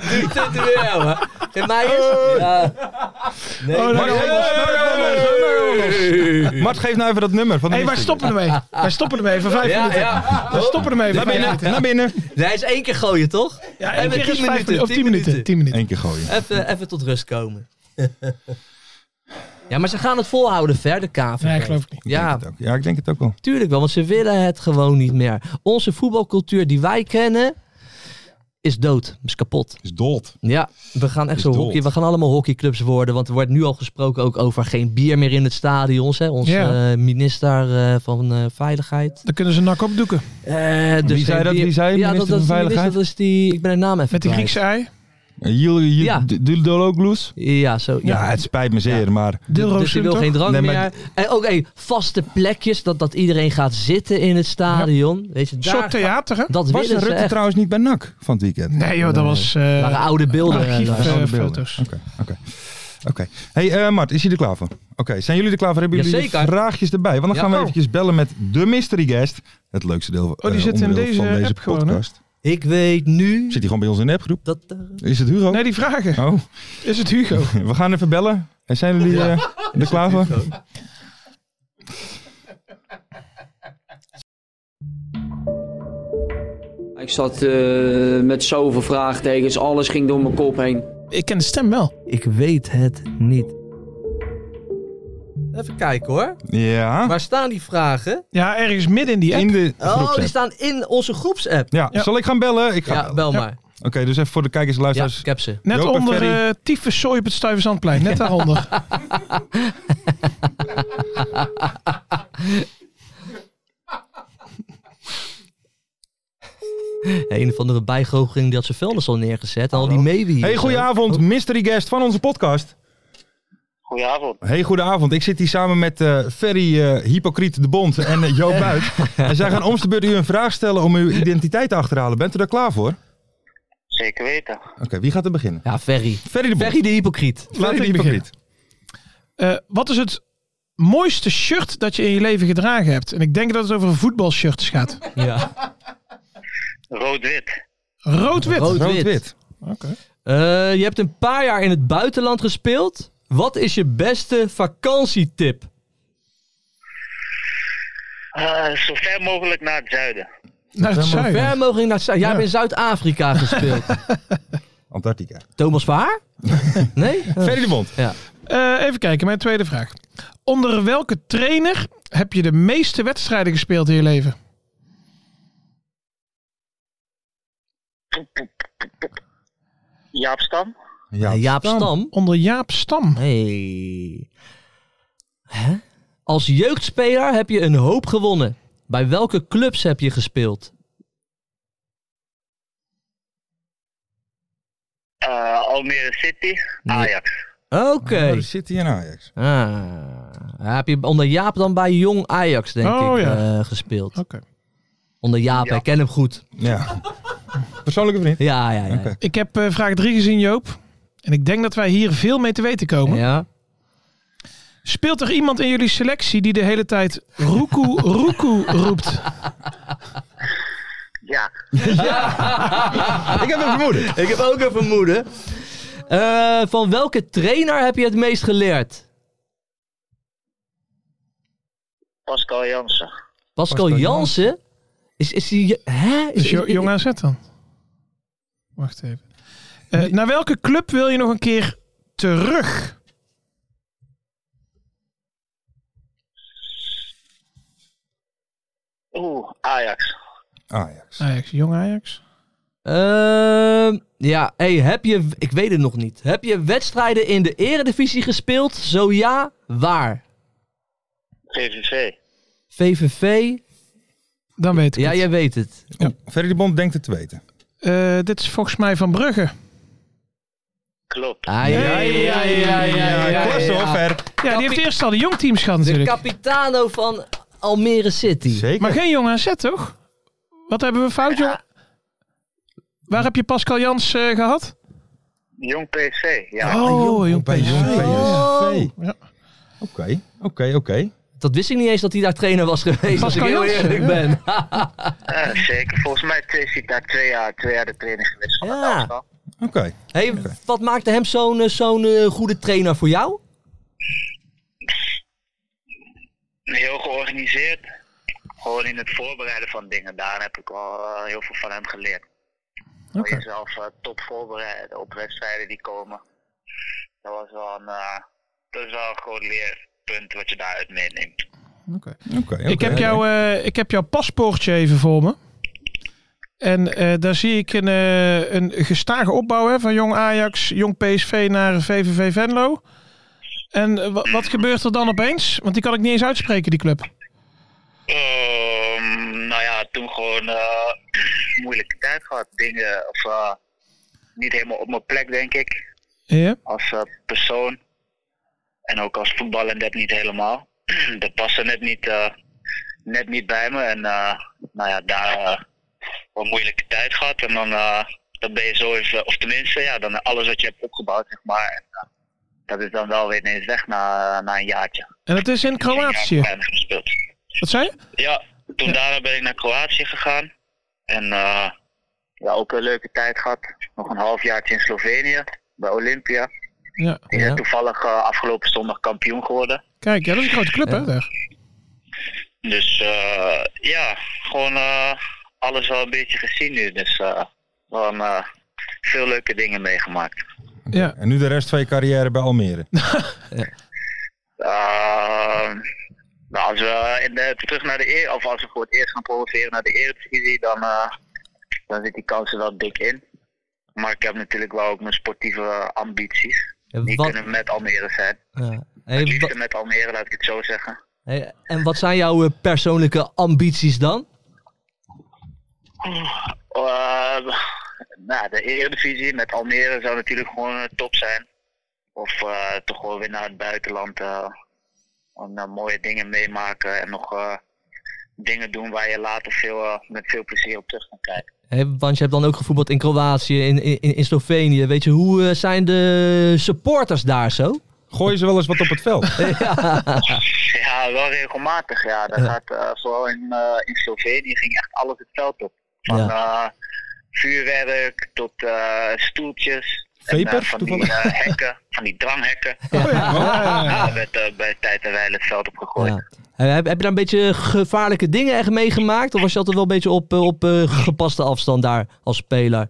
Geef mij eens. Ja. Nee, Mart, geef nou even dat nummer van de wij stoppen ermee. Wij stoppen ermee voor 5 minuten. We stoppen ermee. Naar binnen. Nee, hij is 1 keer gooien, toch? Ja, 1 keer is 5 minuten. Of 10 minuten. 10 minuten. 1 keer gooien. Even tot rust komen. Ja, maar ze gaan het volhouden de KVB. Nee, geloof ik niet. Ja, ik denk het ook wel. Tuurlijk wel, want ze willen het gewoon niet meer. Onze voetbalcultuur die wij kennen, is dood. Is kapot. Is dood. Ja, we gaan echt zo hockey. We gaan allemaal hockeyclubs worden. Want er wordt nu al gesproken ook over geen bier meer in het stadion. Onze minister van Veiligheid. Dan kunnen ze NAC opdoeken. Dus wie zei dat? Wie zei minister van Veiligheid? Dat is die, ik ben de naam even met die Griekse ei? Dildoglous? Ja, zo. Ja, het spijt me zeer, maar... Dus je wil geen drank meer. En ook vaste plekjes, dat iedereen gaat zitten in het stadion. Ja. Weet je, daar soort theater, hè? Dat was Rutte echt trouwens niet bij NAC van het weekend? Nee joh, dat was... waren oude beelden. Archieffoto's. Oké. Hey Mart, is je er klaar voor? Oké, zijn jullie er klaar voor? Hebben jullie vraagjes erbij? Want dan gaan we eventjes bellen met de mystery guest. Het leukste deel die zit in deze van deze app podcast. Ik weet nu... Zit hij gewoon bij ons in de appgroep? Dat, Is het Hugo? Nee, die vragen. Oh, Is het Hugo? we gaan even bellen. En zijn jullie er klaar voor? Ik zat met zoveel vraagtekens, alles ging door mijn kop heen. Ik ken de stem wel. Ik weet het niet. Even kijken hoor. Ja. Waar staan die vragen? Ja, ergens midden in die app. In de Oh, groepsapp. die staan in onze groepsapp. Ja, zal ik gaan bellen? Ik ga Ja, bel maar. Oké, dus even voor de kijkers en Ja, luisteraars. ik heb ze. Net Joop en onder Ferry. tyfuszooi op het Stuyvesantplein. Net daaronder. Een of andere bijgoocheling die had zijn vuilnis al neergezet. En al die meeuwen hier. Hey, zo. goedenavond, mystery guest van onze podcast. Goedenavond. Hey, goedenavond. Ik zit hier samen met Ferry Hypocriet de Bond en Joop Buit. En zij gaan om de beurt u een vraag stellen om uw identiteit te achterhalen. Bent u daar klaar voor? Zeker weten. Oké, wie gaat er beginnen? Ja, Ferry. Ferry de Bond. Ferry de hypocriet. Laat Ferry ik beginnen. Wat is het mooiste shirt dat je in je leven gedragen hebt? En ik denk dat het over voetbalshirts gaat. Ja. Rood-wit. Rood-wit. Rood-wit. Oké. Je hebt een paar jaar in het buitenland gespeeld. Wat is je beste vakantietip? Zo ver mogelijk naar het zuiden. Naar het Ver zuiden. mogelijk naar Zuid. Jij hebt in Zuid-Afrika gespeeld. Antarctica. Thomas Verhaar? Nee? Ferry de Bond. Ja. Even kijken, mijn tweede vraag. Onder welke trainer heb je de meeste wedstrijden gespeeld in je leven? Jaap Stam. Jaap Stam. Onder Jaap Stam. Hey. Hè? Als jeugdspeler heb je een hoop gewonnen. Bij welke clubs heb je gespeeld? Almere City. Nee. Ajax. Oké. City en Ajax. Heb je onder Jaap dan bij Jong Ajax, denk Oh, ik, ja. gespeeld? Oké. Onder Jaap, Ja. ik ken hem goed. Ja. Persoonlijke vriend. Ja. Oké. Ik heb vraag 3 gezien, Joop. En ik denk dat wij hier veel mee te weten komen. Ja. Speelt er iemand in jullie selectie die de hele tijd Roekoe, Roekoe roept? Ja. Ik heb een vermoeden. Ik heb ook een vermoeden. Van welke trainer heb je het meest geleerd? Pascal Jansen. Pascal Jansen? Is die... Hè? Is Jong AZ dan? Wacht even. Naar welke club wil je nog een keer terug? Ajax. Ajax, Jong Ajax. Ja, hey, heb je... Ik weet het nog niet. Heb je wedstrijden in de eredivisie gespeeld? Zo ja, waar? VVV. VVV? Dan weet ik Ja, het. jij weet het. Ferry de Bond denkt het te weten. Dit is volgens mij Van Brugge. Klopt. Ja. Klasse hoor, Fer. Ja, die heeft eerst al de jongteams gehad De natuurlijk. capitano van Almere City. Zeker. Maar geen Jong AZ, toch? Wat hebben we fout, jong? Waar heb je Pascal Jans gehad? Jong PSV. Ja. Jong bij PSV. Jong PSV. Ja. Oké. Dat wist ik niet eens dat hij daar trainer was geweest, als ik heel eerlijk ben. Zeker. Volgens mij is hij daar twee jaar de trainer geweest van het Ja. elftal. Oké. Hey, wat maakte hem zo'n goede trainer voor jou? Heel georganiseerd. Gewoon in het voorbereiden van dingen. Daar heb ik al heel veel van hem geleerd. Oké. Jezelf top voorbereiden op wedstrijden die komen. Dat was wel een groot leerpunt wat je daaruit meeneemt. Ik heb jouw paspoortje even voor me. En daar zie ik een gestage opbouw hè, van Jong Ajax, Jong PSV naar VVV Venlo. En wat gebeurt er dan opeens? Want die kan ik niet eens uitspreken, die club. Nou ja, toen gewoon moeilijke tijd gehad. Dingen niet helemaal op mijn plek, denk ik. Ja. Als persoon. En ook als voetballer net niet helemaal. Dat paste net niet bij me. En nou ja, daar een moeilijke tijd gehad. En dan ben je zo even, of tenminste, ja, dan alles wat je hebt opgebouwd, zeg maar. En, dat is dan wel weer ineens weg na een jaartje. En het is in Kroatië. Wat zei je? Ja, toen daarna ben ik naar Kroatië gegaan. En ook een leuke tijd gehad. Nog een halfjaartje in Slovenië, bij Olympia. Ja. Die zijn toevallig afgelopen zondag kampioen geworden. Kijk, ja, dat is een grote club, hè? Daar. Dus gewoon alles wel een beetje gezien nu. Dus gewoon veel leuke dingen meegemaakt. Ja. En nu de rest van je carrière bij Almere? Als we terug naar of als we voor het eerst gaan promoveren naar de Eredivisie, dan zit die kans er wel dik in. Maar ik heb natuurlijk wel ook mijn sportieve ambities. Die kunnen met Almere zijn. Ja. Het liefste met Almere, laat ik het zo zeggen. Hey, en wat zijn jouw persoonlijke ambities dan? De Eredivisie met Almere zou natuurlijk gewoon top zijn. Of toch wel weer naar het buitenland. Mooie dingen meemaken en nog dingen doen waar je later met veel plezier op terug kan kijken. Hey, want je hebt dan ook gevoetbald in Kroatië, in Slovenië. Weet je, hoe zijn de supporters daar zo? Gooien ze wel eens wat op het veld? Ja, wel regelmatig. Ja. Dat gaat, vooral in Slovenië ging echt alles het veld op. Van vuurwerk tot stoeltjes. Vapers? Van die hekken, van die dranghekken. Daar werd bij tijd en wijle het veld op gegooid. Ja. Heb je daar een beetje gevaarlijke dingen echt meegemaakt? Of was je altijd wel een beetje op gepaste afstand daar als speler?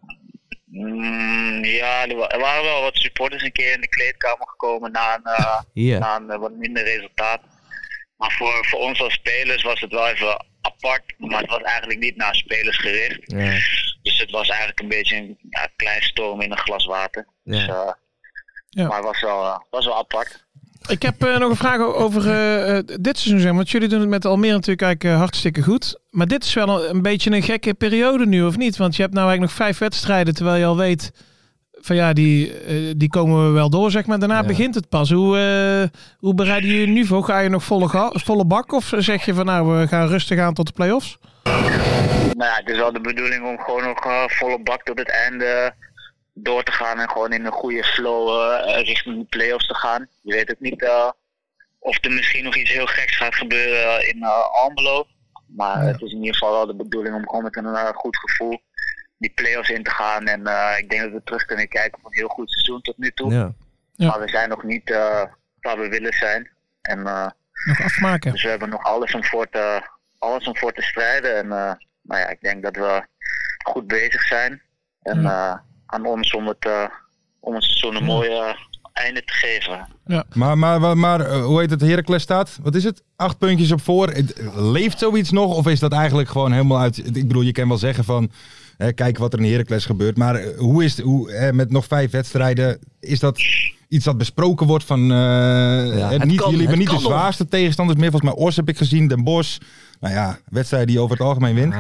Er waren wel wat supporters een keer in de kleedkamer gekomen na een wat minder resultaat. Maar voor ons als spelers was het wel even apart, maar het was eigenlijk niet naar spelers gericht. Ja. Dus het was eigenlijk een beetje een klein storm in een glas water. Dus, maar het was wel apart. Ik heb nog een vraag over dit seizoen. Want jullie doen het met Almere natuurlijk eigenlijk hartstikke goed. Maar dit is wel een beetje een gekke periode nu, of niet? Want je hebt nou eigenlijk nog 5 wedstrijden, terwijl je al weet van die komen we wel door, zeg maar. Daarna begint het pas. Hoe bereiden jullie nu voor? Ga je nog volle bak? Of zeg je van we gaan rustig aan tot de play-offs? Het is wel de bedoeling om gewoon nog volle bak tot het einde door te gaan en gewoon in een goede flow richting de play-offs te gaan. Je weet ook niet of er misschien nog iets heel geks gaat gebeuren in Almelo. Maar het is in ieder geval wel de bedoeling om gewoon met een goed gevoel die play-offs in te gaan. En ik denk dat we terug kunnen kijken op een heel goed seizoen tot nu toe. Ja. Maar we zijn nog niet waar we willen zijn. En, nog afmaken. Dus we hebben nog alles om voor te strijden. En ik denk dat we goed bezig zijn. En aan ons om het seizoen een mooie einde te geven. Ja. Maar hoe heet het? Heracles staat, wat is het? 8 puntjes op voor. Leeft zoiets nog? Of is dat eigenlijk gewoon helemaal uit... Ik bedoel, je kan wel zeggen van... kijk wat er in Heracles gebeurt. Maar met nog 5 wedstrijden... Is dat iets dat besproken wordt van... jullie hebben niet de zwaarste tegenstanders meer. Volgens mij Os heb ik gezien, Den Bosch. Wedstrijden die je over het algemeen wint.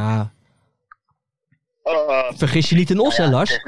Vergis je niet in Os, hè, Lars? Het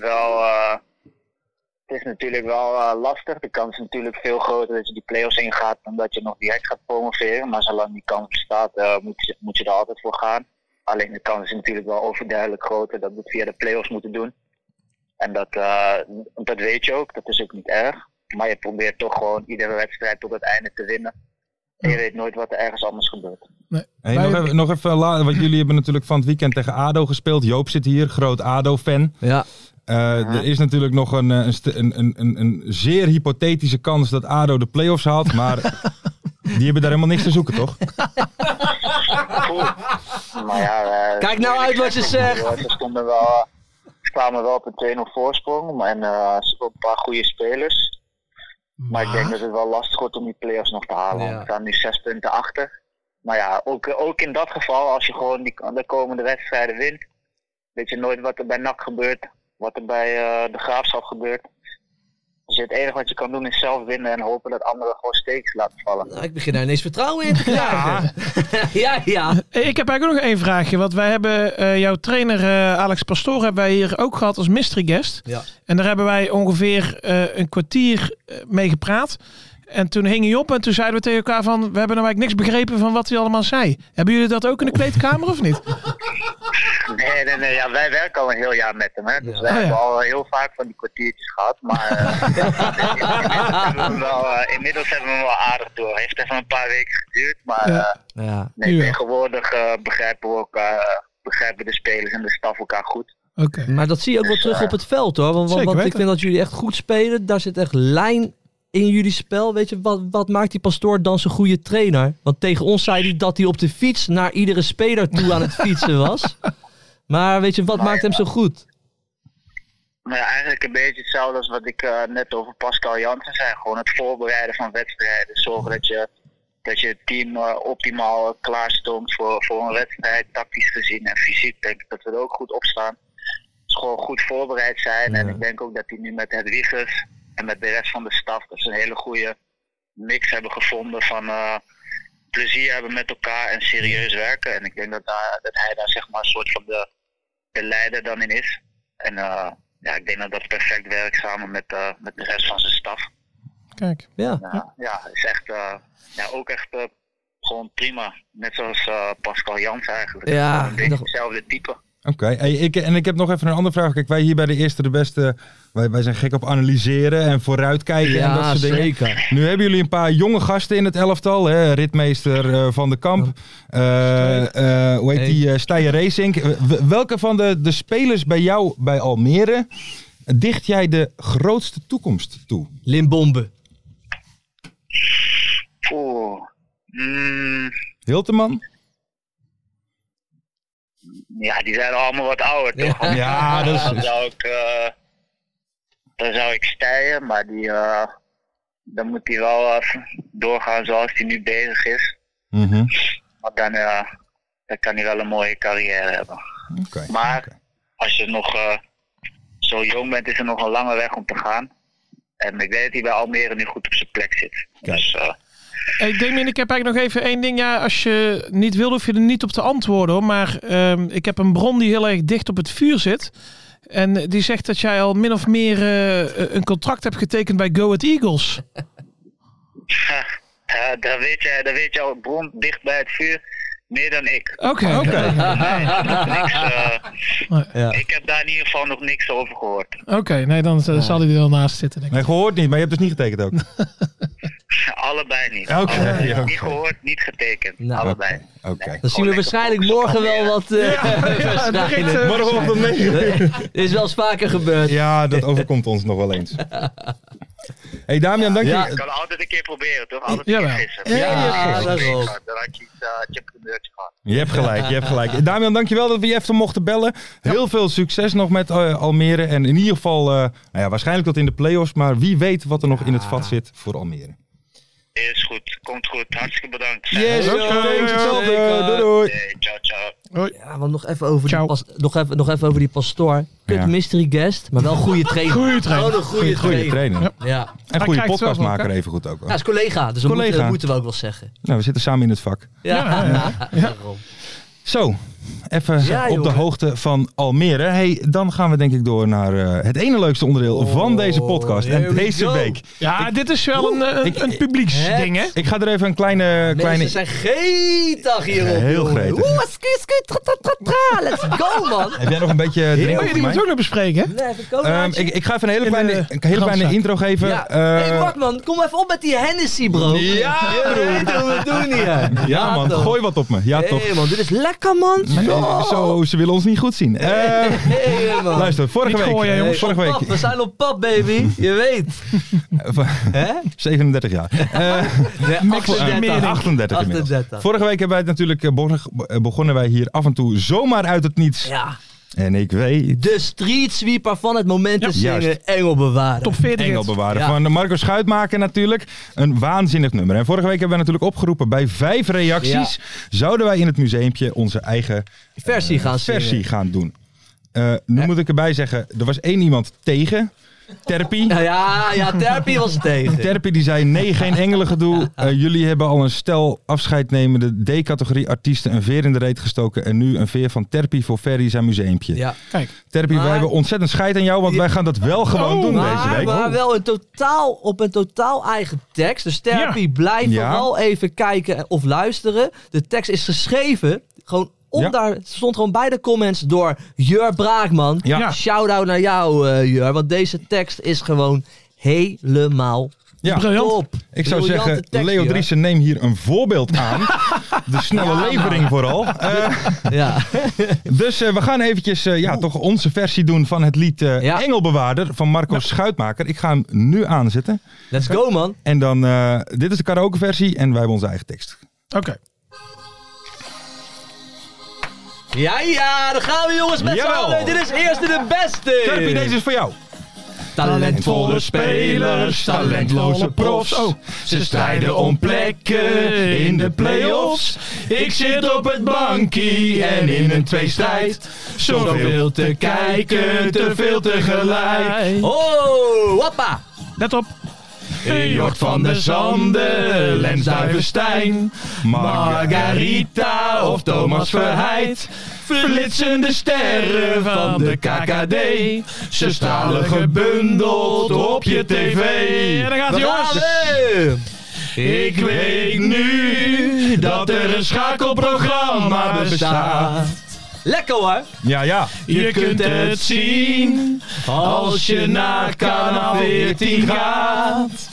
is natuurlijk wel lastig. De kans is natuurlijk veel groter dat je die play-offs ingaat dan dat je nog direct gaat promoveren. Maar zolang die kans bestaat, moet je er altijd voor gaan. Alleen de kans is natuurlijk wel overduidelijk groter dat we het via de play-offs moeten doen. En dat weet je ook, dat is ook niet erg. Maar je probeert toch gewoon iedere wedstrijd tot het einde te winnen. En je weet nooit wat er ergens anders gebeurt. Nee. Hey, nog even, want jullie hebben natuurlijk van het weekend tegen ADO gespeeld. Joop zit hier, groot ADO-fan. Ja. Er is natuurlijk nog een zeer hypothetische kans dat ADO de play-offs haalt. Maar die hebben daar helemaal niks te zoeken, toch? Kijk nou uit wat je zegt. Ze kwamen wel op een 2-0 voorsprong. En ze hebben een paar goede spelers. Maar ik denk dat het wel lastig wordt om die play-offs nog te halen. Ja. We staan nu 6 punten achter. Maar ook in dat geval, als je gewoon de komende wedstrijden wint, weet je nooit wat er bij NAC gebeurt, wat er bij de Graafschap gebeurt. Dus het enige wat je kan doen is zelf winnen en hopen dat anderen gewoon steeks laten vallen. Ik begin daar ineens vertrouwen in te krijgen. Ja. Ik heb eigenlijk ook nog één vraagje. Want wij hebben jouw trainer Alex Pastoor hebben wij hier ook gehad als mystery guest. Ja. En daar hebben wij ongeveer een kwartier mee gepraat. En toen hing hij op en toen zeiden we tegen elkaar van... we hebben nou eigenlijk niks begrepen van wat hij allemaal zei. Hebben jullie dat ook in de kleedkamer of niet? Nee. Ja, wij werken al een heel jaar met hem. Hè? Dus wij hebben al heel vaak van die kwartiertjes gehad. Maar inmiddels hebben we hem wel aardig door. Het heeft even een paar weken geduurd. Maar tegenwoordig begrijpen we elkaar begrijpen de spelers en de staf elkaar goed. Oké. Maar dat zie je ook wel terug op het veld, hoor. Want Zeker ik weten. vind dat jullie echt goed spelen. Daar zit echt lijn in jullie spel. Weet je, wat maakt die Pastoor dan zo'n goede trainer? Want tegen ons zei hij dat hij op de fiets naar iedere speler toe aan het fietsen was. Maar weet je, wat maakt hem zo goed? Nou ja, eigenlijk een beetje hetzelfde als wat ik net over Pascal Jansen zei. Gewoon het voorbereiden van wedstrijden. Zorgen dat je het team optimaal klaarstond voor een wedstrijd. Tactisch gezien en fysiek denk ik dat we er ook goed op staan. Dus gewoon goed voorbereid zijn. En ik denk ook dat die nu met Hedwiges en met de rest van de staf, dat ze een hele goede mix hebben gevonden van plezier hebben met elkaar en serieus werken. En ik denk dat hij daar zeg maar een soort van de leider dan in is. En ja, ik denk dat dat perfect werkt samen met de rest van zijn staf. Kijk. Ja. Ja, is echt ook echt gewoon prima. Net zoals Pascal Jansen eigenlijk. Ja, een beetje hetzelfde type. Oké, ik heb nog even een andere vraag. Kijk, wij hier bij de Eerste de Beste, wij zijn gek op analyseren en vooruitkijken en dat soort dingen. Zeker. Nu hebben jullie een paar jonge gasten in het elftal. Hè? Ritmeester Van de Kamp. Hoe heet die? Steyr Racing. Welke van de spelers bij jou bij Almere dicht jij de grootste toekomst toe? Limbombe. Hilteman? Ja, die zijn allemaal wat ouder, toch? Ja, dat is... Dan zou ik Steyr, maar dan moet hij wel doorgaan zoals hij nu bezig is. Mm-hmm. Want dan kan hij wel een mooie carrière hebben. Maar als je nog zo jong bent, is er nog een lange weg om te gaan. En ik weet dat hij bij Almere nu goed op zijn plek zit. Dus, Hey Damien, ik heb eigenlijk nog even één ding. Ja, als je niet wil, hoef je er niet op te antwoorden, hoor. Maar ik heb een bron die heel erg dicht op het vuur zit. En die zegt dat jij al min of meer een contract hebt getekend bij Go Ahead Eagles. daar weet jouw bron dicht bij het vuur meer dan ik. Oké. Ik heb daar in ieder geval nog niks over gehoord. Oké, nee, dan zal hij er wel naast zitten, denk ik. Nee, gehoord niet, maar je hebt dus niet getekend ook. Allebei niet. Oké. Niet gehoord, niet getekend. Nou, allebei. Oké. Dan zien we waarschijnlijk morgen wel wat... Morgenochtend 9. Dit is wel eens vaker gebeurd. Ja, dat overkomt ons nog wel eens. Hey Damian, dank je. Je kan altijd een keer proberen, toch? Altijd een keer gissen. Ja, daarom. Dan had je een primeurtje gehad. Je hebt gelijk. Damian, dankjewel dat we je even mochten bellen. Heel veel succes nog met Almere. En in ieder geval, waarschijnlijk tot in de play-offs. Maar wie weet wat er nog in het vat zit voor Almere. Is goed, komt goed. Hartstikke bedankt. Yes, hetzelfde. Doei. Hey, ciao, ciao. Hoi. Ja, want nog even over die Pastoor. Kut mystery guest, maar wel goede trainer. Goede trainer. Gewoon een goede trainer. Ja. En goede podcastmaker even goed ook. Ja, is collega, dus dat moeten we ook wel zeggen. Nou, we zitten samen in het vak. Ja. Zo, even op de hoogte van Almere. Hey, dan gaan we denk ik door naar het ene leukste onderdeel van deze podcast. En deze week. Ja, dit is wel een publieksding, hè? Ik ga er even een kleine... Mensen zijn gretig hierop. Heel gretig. Let's go, man. Heb jij nog een beetje drinken voor Die mij? moeten we ook nog bespreken, hè? Ik ga even een hele kleine intro geven. Ja. Hey Bartman, kom even op met die Hennessy, bro. Ja, je weet hoe we het doen hier. Ja, man, toch. Gooi wat op me. Ja, toch. Hey, man, dit is lekker, man. Zo, ze willen ons niet goed zien. Hey, man. Luister, vorige week. We zijn op pad, baby. Je weet. 37 jaar. 38 inmiddels. Vorige week hebben wij het natuurlijk begonnen wij hier af en toe zomaar uit het niets. Ja. En ik weet... De street sweeper van het moment te zingen, Engelbewaren. Top 40 Engelbewaren. Van Marco Schuitmaker natuurlijk. Een waanzinnig nummer. En vorige week hebben we natuurlijk opgeroepen bij 5 reacties. Zouden wij in het museumpje onze eigen versie gaan doen. Nu moet ik erbij zeggen, er was 1 iemand tegen. Terpie. Ja, Terpie was tegen. Terpie die zei nee, geen engelengedoe. Jullie hebben al een stel afscheidnemende D-categorie artiesten een veer in de reet gestoken. En nu een veer van Terpie voor Ferry zijn museumpje. Ja. Kijk. Terpie, wij hebben ontzettend scheid aan jou, want wij gaan dat wel gewoon doen deze week. Maar wel op een totaal eigen tekst. Dus Terpie, blijf vooral even kijken of luisteren. De tekst is geschreven, gewoon daar stond gewoon bij de comments door Jur Braakman. Ja. Shout-out naar jou, Jur. Want deze tekst is gewoon helemaal Ja, briljant. top. Ik zou Briljante zeggen, tekst, Leo Jur. Driessen, neem hier een voorbeeld aan. De snelle levering vooral. Dus we gaan eventjes toch onze versie doen van het lied Engelbewaarder van Marco Schuitmaker. Ik ga hem nu aanzetten. Let's go, man. En dan, dit is de karaoke versie en wij hebben onze eigen tekst. Oké. Ja, daar gaan we jongens met z'n allen. Dit is Eerste de Beste. Turpie, deze is voor jou. Talentvolle spelers, talentloze profs. Ze strijden om plekken in de play-offs. Ik zit op het bankie en in een tweestrijd. Zoveel te kijken, te veel tegelijk. Oh, wappa. Let op. Jort van der Zanden, Lens Duivenstein, Margarita of Thomas Verheid. Flitsende sterren van de KKD. Ze stralen gebundeld op je tv. En dan gaat hij, jongens. Ik weet nu dat er een schakelprogramma bestaat. Lekker hoor. Ja. Je kunt het zien als je naar kanaal 14 gaat.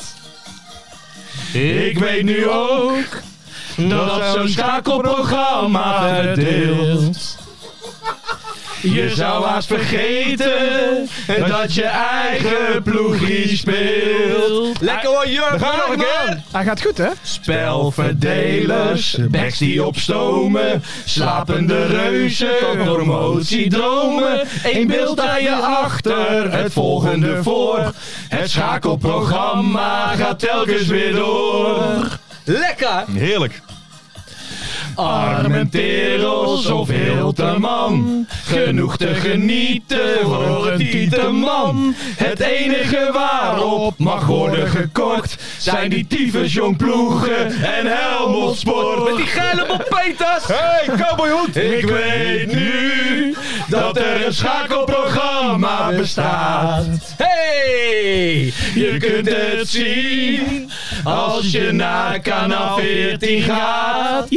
Ik weet nu ook dat zo'n schakelprogramma verdeelt. Je zou haast vergeten dat je eigen ploegie speelt. Lekker hoor, Jurgen. Ga nog een keer. Hij gaat goed, hè? Spelverdelers, backs die opstomen, slapende reuzen, promotiedromen. Eén beeld aan je achter, het volgende voor. Het schakelprogramma gaat telkens weer door. Lekker. Heerlijk. Armen terel, zoveel te man. Genoeg te genieten voor een tieteman. Het enige waarop mag worden gekort zijn die tyfus jongploegen en Helmond Sport. Met die geile Bob Peters. Hey, cowboyhoed. Ik weet nu dat er een schakelprogramma bestaat. Hey! Je kunt het zien als je naar kanaal 14 gaat.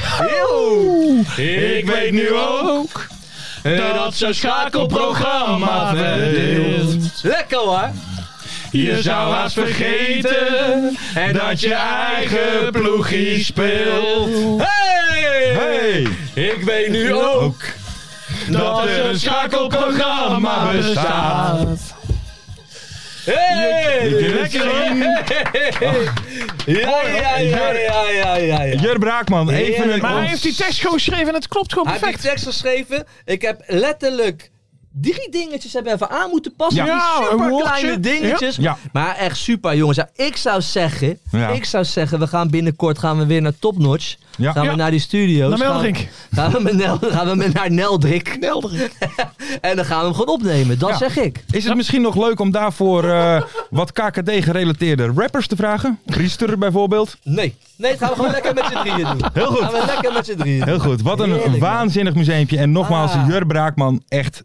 Ik weet nu ook dat zo'n schakelprogramma verdeelt. Lekker hoor. Je zou haast vergeten dat je eigen ploegie speelt. Hey! Ik weet nu ook dat er een schakelprogramma bestaat. Hey! Je kunt het zien. Ja. Jur Braakman, even een... Maar hij heeft die tekst gewoon geschreven en het klopt gewoon Hij heeft perfect. die tekst geschreven. Ik heb letterlijk 3 dingetjes hebben even aan moeten passen. Ja. Die Ja, een super woordje. kleine dingetjes. Ja. Maar echt super jongens. Ja, ik zou zeggen, we gaan binnenkort weer naar Top Notch. Ja. Gaan we naar die studio's. Naar Meldrink. Gaan we naar Neldrik. En dan gaan we hem gewoon opnemen. Dat Ja. zeg ik. Is het misschien nog leuk om daarvoor wat KKD-gerelateerde rappers te vragen? Priester bijvoorbeeld. Nee, dat gaan we gewoon lekker met z'n drieën doen. Heel goed. Gaan we lekker met z'n drieën doen. Heel goed. Wat een Heerlijk, waanzinnig museumpje. En nogmaals, Jur Braakman, echt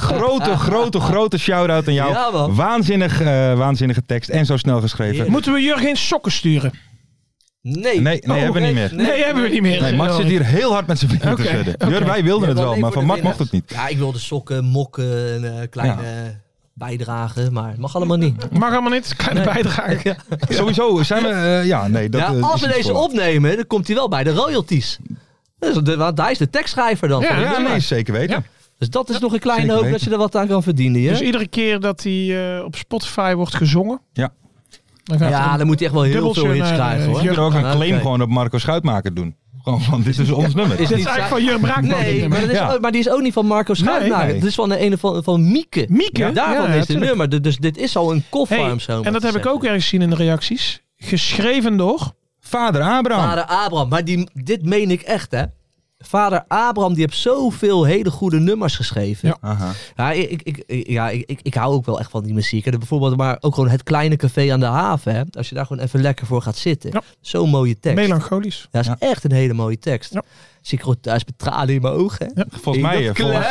grote shout-out aan jou. Ja, man. Waanzinnige tekst en zo snel geschreven. Moeten we Jurgen geen sokken sturen? Nee, hebben we niet meer. Nee, hebben we niet meer. Nee, Max zit hier heel hard met zijn vinger te Oké, schudden. oké. Jur, wij wilden het wel, maar van Max mocht het niet. Ja, ik wilde sokken, mokken, een kleine bijdrage, maar het mag allemaal niet. Mag allemaal niet. Kleine bijdrage. Sowieso zijn we... Als we deze opnemen, dan komt hij wel bij de royalties. Want hij is de tekstschrijver dan. van het nummer. zeker weten. Ja. Dus dat is nog een kleine Zeker hoop weten. dat je er wat aan kan verdienen. Dus Hè? iedere keer dat hij op Spotify wordt gezongen. Ja. Dan gaat Ja, dan moet hij echt wel heel dubbeltje veel hits naar, schrijven hoor. Je kunt er ook een claim Oké. gewoon op Marco Schuitmaker doen. Gewoon van, dit is ons nummer. Is Dit niet is eigenlijk van Jurgen Braakman. Nee, maar, dat is Ja. maar die is ook niet van Marco Schuitmaker. Nee. Het is van een van Mieke. Mieke? Daarvan Ja, is het tuurlijk. nummer. Dus dit is al een koffarm zo. en dat heb ik ook ergens gezien in de reacties. Geschreven door... Vader Abraham. Vader Abraham. Maar dit meen ik echt hè. Vader Abraham die heeft zoveel hele goede nummers geschreven. Ja. Aha. Ja, ik hou ook wel echt van die muziek. En bijvoorbeeld maar ook gewoon het kleine café aan de haven. Hè? Als je daar gewoon even lekker voor gaat zitten. Ja. Zo'n mooie tekst. Melancholisch. Ja, dat is echt een hele mooie tekst. Ja. Zie ik gewoon thuis met tranen in mijn ogen. Hè? Volgens mij... Dat ik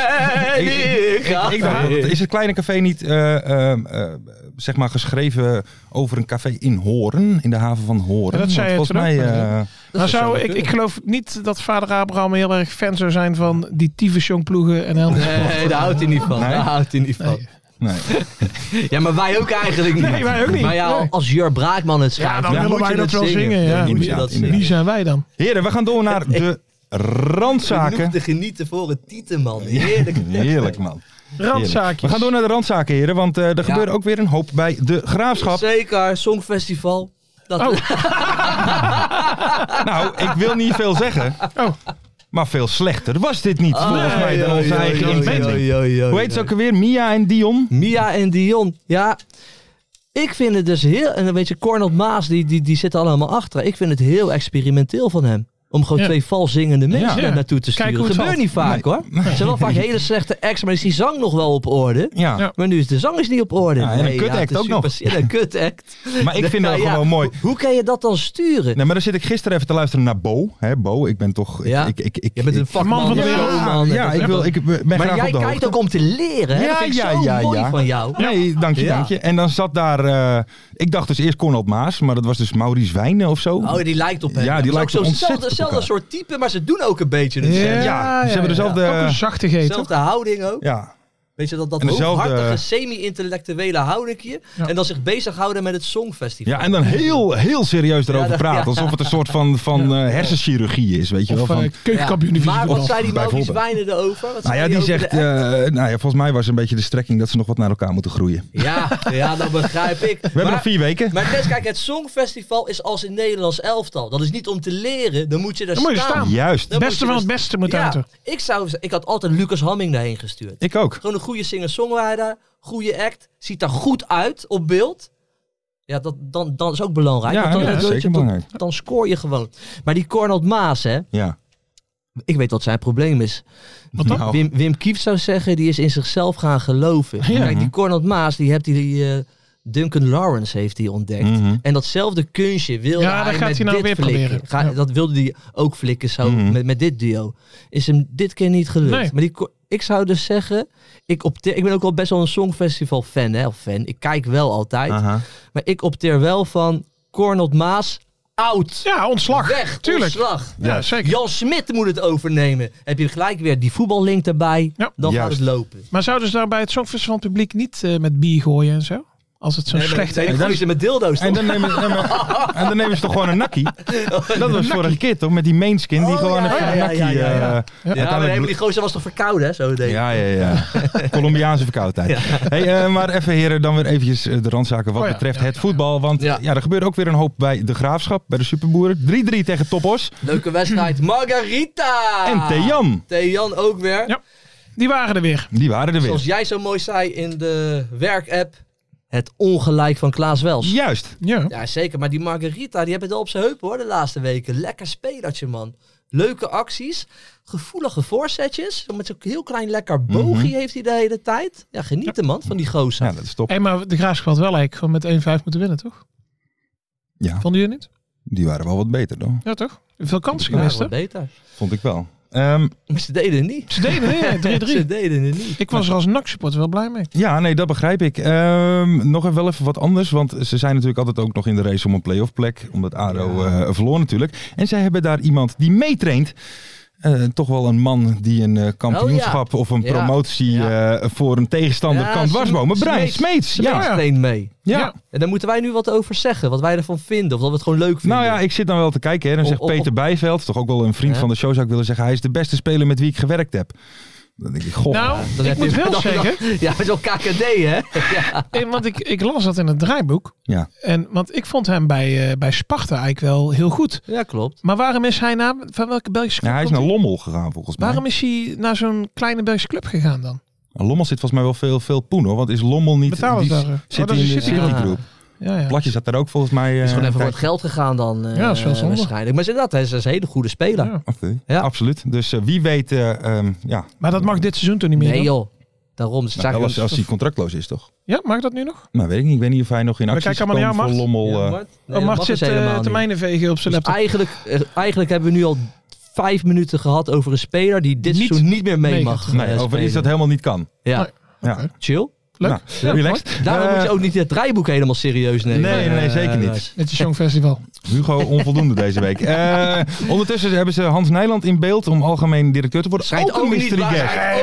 dacht, is het kleine café niet zeg maar geschreven over een café in Hoorn? In de haven van Hoorn? Ja, dat zei Want je volgens toen mij... ook, Nou ik geloof niet dat vader Abraham heel erg fan zou zijn van die tyfus jongploegen en helemaal. Nee, daar houdt hij niet van. Nee? Daar houdt hij niet van. Nee. Ja, maar wij ook eigenlijk niet. Nee, wij ook niet. Maar ja, Nee. als Jur Braakman het schrijft, dan willen moet wij je dat het wel zingen. Ja. Dan moet je dat zingen. Wie zijn wij dan? Heren, we gaan door naar de randzaken. Genoeg te genieten voor het tieten, man. Heerlijk. Heerlijk, man. Randzaakjes. We gaan door naar de randzaken, heren. Want er gebeurde ook weer een hoop bij de Graafschap. Zeker, Songfestival. Dat... Nou, ik wil niet veel zeggen. Maar veel slechter was dit niet, volgens mij, dan onze eigen inventing. Hoe heet ze ook alweer? Mia en Dion? Mia en Dion. Ja, ik vind het dus heel... En dan weet je, Cornel Maas, die zitten allemaal achter. Ik vind het heel experimenteel van hem. Om gewoon 2 vals zingende mensen daar naartoe te sturen. Dat gebeurt niet vaak, hoor. Het zijn wel vaak hele slechte acts, maar is die zang nog wel op orde. Ja. Maar nu is de zang niet op orde. Ja, en een kut-act ook nog. En een kut-act. Maar ik vind dat gewoon mooi. Hoe kan je dat dan sturen? Nee, maar dan zit ik gisteren even te luisteren naar Bo. Hè, Bo, ik ben toch... Je bent een vakman van de wereld. Ja, ik ben maar graag jij op de kijkt hoogte. ook om te leren, hè? Dat vind ik zo mooi van jou. Nee, dank je. En dan zat daar... ik dacht dus eerst Cornel Maas, maar dat was dus Maurice Wijnen of zo. Oh, die lijkt op hem. Ja, die lijkt zo ontzettend op hetzelfde elkaar. soort type, maar ze doen ook een beetje hetzelfde. Ja, ze hebben dezelfde... Ook een zachtigheid. Dezelfde houding ook. Ja. Weet je, dat dezelfde... hooghartige, semi-intellectuele houdingje. Ja. En dan zich bezighouden met het Songfestival. Ja, en dan heel serieus erover praten. Alsof het een soort van hersenchirurgie is, weet je wel. Van keukenkampioen-divisie. Maar wat zei die Maurice Wijnen erover? Die zegt, volgens mij was een beetje de strekking dat ze nog wat naar elkaar moeten groeien. Ja, dat begrijp ik. We hebben nog 4 weken. Maar kijk, het Songfestival is als een Nederlands elftal. Dat is niet om te leren, dan moet je daar staan. Juist. Het beste van het beste moet uit. Ik had altijd Lucas Hamming daarheen gestuurd. Ik ook. Gewoon een goede singer-songwriter, goede act, ziet er goed uit op beeld. Ja, dan is ook belangrijk. Ja, zeker belangrijk. Dan scoor je gewoon. Maar die Cornel Maas, hè. Ja. Ik weet wat zijn probleem is. Wat dan? Wim Kieft zou zeggen, die is in zichzelf gaan geloven. Ja. Kijk, die Cornel Maas, die Duncan Lawrence heeft hij ontdekt. Mm-hmm. En datzelfde kunstje wilde hij met dit weer flikken. Dat wilde hij ook flikken zo met dit duo. Is hem dit keer niet gelukt. Nee. Maar ik zou dus zeggen, ik ben ook al best wel een Songfestival fan, hè? Of fan. Ik kijk wel altijd. Aha. Maar ik opteer wel van Cornel Maas out. Ja, ontslag. Weg. Tuurlijk. Ontslag. Ja, zeker. Jan Smit moet het overnemen. Heb je gelijk weer die voetballink erbij. Ja. Dan Juist. gaat het lopen. Maar zouden ze daar bij het Songfestival publiek niet met bier gooien en zo? Als het zo'n slechte... Dan gooien ze met dildo's, En dan nemen ze toch gewoon een nakkie. Dat was vorige keer toch, met die Mainskin. Die gewoon even een nakkie... maar die gozer was toch verkouden, hè? Zo denk ik. Ja. Colombiaanse verkoudheid. Hey, maar even heren, dan weer eventjes de randzaken wat betreft het voetbal. Want er gebeurde ook weer een hoop bij de Graafschap, bij de Superboeren. 3-3 tegen Topos. Leuke wedstrijd. Margarita! En Thejan. Thejan ook weer. Ja, die waren er weer. Zoals jij zo mooi zei in de werkapp. Het ongelijk van Klaas Wels. Juist. Ja, zeker. Maar die Margarita, die hebben het al op zijn heupen, hoor, de laatste weken. Lekker spelertje, man. Leuke acties. Gevoelige voorzetjes. Met zo'n heel klein lekker boogje heeft hij de hele tijd. Ja, genieten, man, van die gozer. Ja, dat is top. Hey, maar de Graafschap had wel eigenlijk gewoon met 1-5 moeten winnen, toch? Ja. Vonden jullie niet? Die waren wel wat beter dan. Ja, toch? Veel kansen geweest, hè? Wat beter. Vond ik wel. Maar ze deden het niet. Ze deden het, 3-3. Ze deden het niet. Ik was er als NAC-supporter wel blij mee. Ja, nee, dat begrijp ik. Nog wel even wat anders. Want ze zijn natuurlijk altijd ook nog in de race om een play-off plek. Omdat ADO verloor natuurlijk. En zij hebben daar iemand die meetraint. Toch wel een man die een kampioenschap of een promotie voor een tegenstander kan dwarsbomen. Brian Smeets. Traint mee. Ja. En daar moeten wij nu wat over zeggen. Wat wij ervan vinden. Of dat we het gewoon leuk vinden. Nou ja, ik zit dan wel te kijken. Hè. Dan zegt Peter Bijveld, toch ook wel een vriend van de show zou ik willen zeggen. Hij is de beste speler met wie ik gewerkt heb. Dan denk ik, goh. Nou, ik moet wel zeggen... Ja, met zo'n KKD, hè? Ja. Want ik las dat in het draaiboek. Ja. Want ik vond hem bij Sparta eigenlijk wel heel goed. Ja, klopt. Maar waarom is hij van welke Belgische club? Ja, hij is naar Lommel gegaan volgens mij. Waarom is hij naar zo'n kleine Belgische club gegaan dan? Lommel zit volgens mij wel veel poen hoor. Want is Lommel niet... Betalen die daar, zit in de Citygroep. Ja. Platje zat daar ook volgens mij... is gewoon even voor het geld gegaan dan. Ja, dat is wel zonde. Waarschijnlijk. Maar inderdaad, hij is een hele goede speler. Ja. Okay. Absoluut. Dus wie weet... Maar dat mag dit seizoen toch niet meer? Nee joh. Daarom. Als hij contractloos is toch? Ja, mag dat nu nog? Nou, weet ik niet. Ik weet niet of hij nog in actie is gekomen voor Lommel. Mart zit termijnen vegen op zijn laptop. Eigenlijk hebben we nu al 5 minuten gehad over een speler die dit seizoen niet meer mee mag. Nee, over iets dat helemaal niet kan. Ja. Ja. Chill. Leuk. Nou, relaxed. Daarom moet je ook niet het draaiboek helemaal serieus nemen. Nee, zeker niet. Met je Songfestival. Hugo onvoldoende deze week. Ondertussen hebben ze Hans Nijland in beeld om algemeen directeur te worden. Schijnt ook niet waar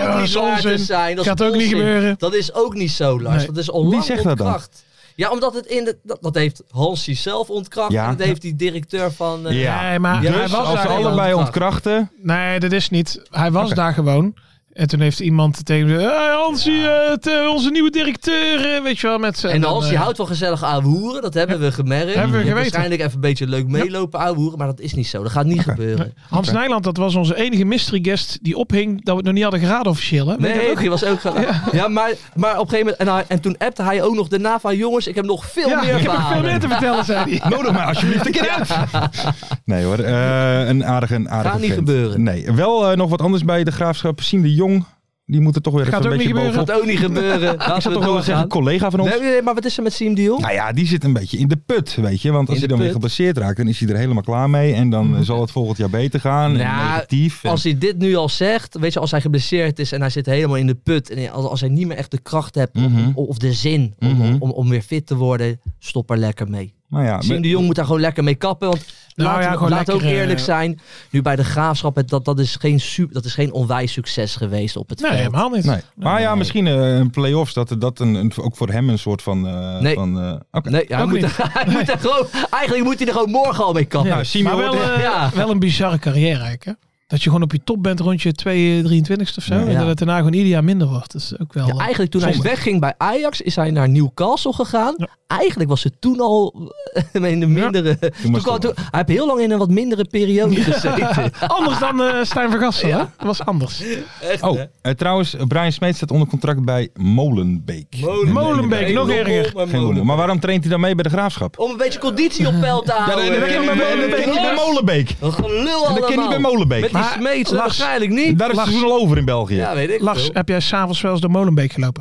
te zijn. Dat gaat ook niet gebeuren. Dat is ook niet zo, Lars. Nee. Dat is al lang Wie zegt dat dan? ontkracht. Ja, omdat het dat heeft Hansie zelf ontkracht. Ja. En dat heeft die directeur van... Nee, maar Dus hij was als ze daar allebei ontkrachten... Nee, dat is niet. Hij was daar gewoon. En toen heeft iemand tegen me... Hansie, onze nieuwe directeur, weet je wel. En Hansie houdt wel gezellig ouwehoeren. Dat hebben we gemerkt. Hebben we geweten. Waarschijnlijk even een beetje leuk meelopen ouwehoeren. Maar dat is niet zo. Dat gaat niet gebeuren. Hans Nijland, dat was onze enige mystery guest die ophing dat we het nog niet hadden geraden officieel. Hè? Nee, die was ook... Ja, maar op een gegeven moment... En toen appte hij ook nog daarna van... Jongens, ik heb nog veel meer ik heb nog verhalen. veel meer te vertellen, zei hij. Nodig mij alsjeblieft een keer uit. Nee hoor, een aardige Gaat niet vent. gebeuren. Nee, wel nog wat anders bij de Graafschap. Siem de Jong, die moet er toch weer Gaat even een ook beetje niet bovenop. Gaat ook niet gebeuren. Ik zou toch wel zeggen, collega van ons. Nee, maar wat is er met Siem de Jong? Nou ja, die zit een beetje in de put, weet je. Want als hij dan weer geblesseerd raakt, dan is hij er helemaal klaar mee. En dan zal het volgend jaar beter gaan. En negatief. Als hij dit nu al zegt, weet je, als hij geblesseerd is en hij zit helemaal in de put. En als hij niet meer echt de kracht hebt of de zin om weer fit te worden, stop er lekker mee. Nou ja, Siem de Jong moet daar gewoon lekker mee kappen. Want laat ook eerlijk zijn. Nu bij de Graafschap, dat is geen onwijs succes geweest op het veld. Nee, helemaal niet. Nee. Maar ja, misschien een play-offs, dat ook voor hem een soort van... Nee, hij moet er gewoon... Eigenlijk moet hij er gewoon morgen al mee kappen. Ja, maar wel een bizarre carrière eigenlijk, hè? Dat je gewoon op je top bent rond je 23ste of zo. En dat het daarna gewoon ieder jaar minder wordt. Dat is ook wel... Ja, eigenlijk toen hij wegging bij Ajax is hij naar Newcastle gegaan. Ja. Eigenlijk was het toen al in de mindere... Ja. Hij heeft heel lang in een wat mindere periode gezeten. Anders dan Stijn van Gassel, hè? Dat was anders. Echt, trouwens, Brian Smeet staat onder contract bij Molenbeek. Molenbeek, nog erger. Maar waarom traint hij dan mee bij de Graafschap? Om een beetje conditie op peil te houden. Ja, dat ken ik bij Molenbeek. Een gelul allemaal. Dat ken ik bij Molenbeek. Met die Smeets waarschijnlijk niet. Daar is het seizoen al over in België. Ja, weet ik. Lars, heb jij s'avonds wel eens door Molenbeek gelopen?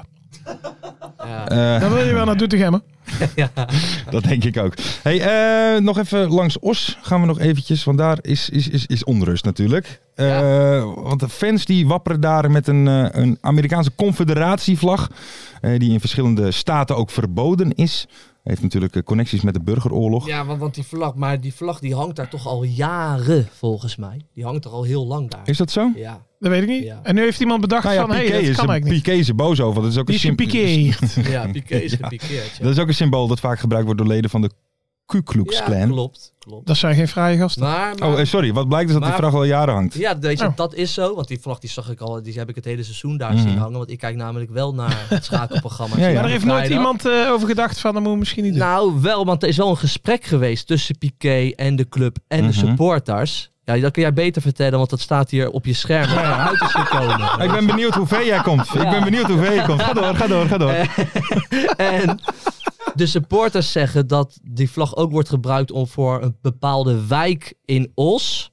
Dan wil je wel naar Doetinchem. Ja, dat denk ik ook. Hey, nog even langs Os gaan we nog eventjes, want daar is onrust natuurlijk. Want de fans die wapperen daar met een Amerikaanse confederatievlag, die in verschillende staten ook verboden is. Heeft natuurlijk connecties met de burgeroorlog. Ja, want die vlag die hangt daar toch al jaren volgens mij. Die hangt er al heel lang daar. Is dat zo? Ja. Dat weet ik niet. Ja. En nu heeft iemand bedacht van, dat kan eigenlijk niet. Piqué is er boos over. Dat is ook een gepikeerd. Ja, Piqué is gepikeerd. Ja. Dat is ook een symbool dat vaak gebruikt wordt door leden van de Ku Klux Klan. Ja, klopt. Dat zijn geen vrije gasten. Sorry, wat blijkt is dat die vlag al jaren hangt. Ja, weet je, dat is zo. Want die vlag die zag ik al, die heb ik het hele seizoen daar zien hangen. Want ik kijk namelijk wel naar het schakelprogramma. Maar er heeft nooit iemand over gedacht van, dat moet we misschien niet doen. Nou, wel, want er is wel een gesprek geweest tussen Piqué en de club en de supporters. Ja, dat kun jij beter vertellen, want dat staat hier op je scherm. Uit is gekomen. Ik ben benieuwd hoe ver jij komt. Ga door. En de supporters zeggen dat die vlag ook wordt gebruikt om voor een bepaalde wijk in Os.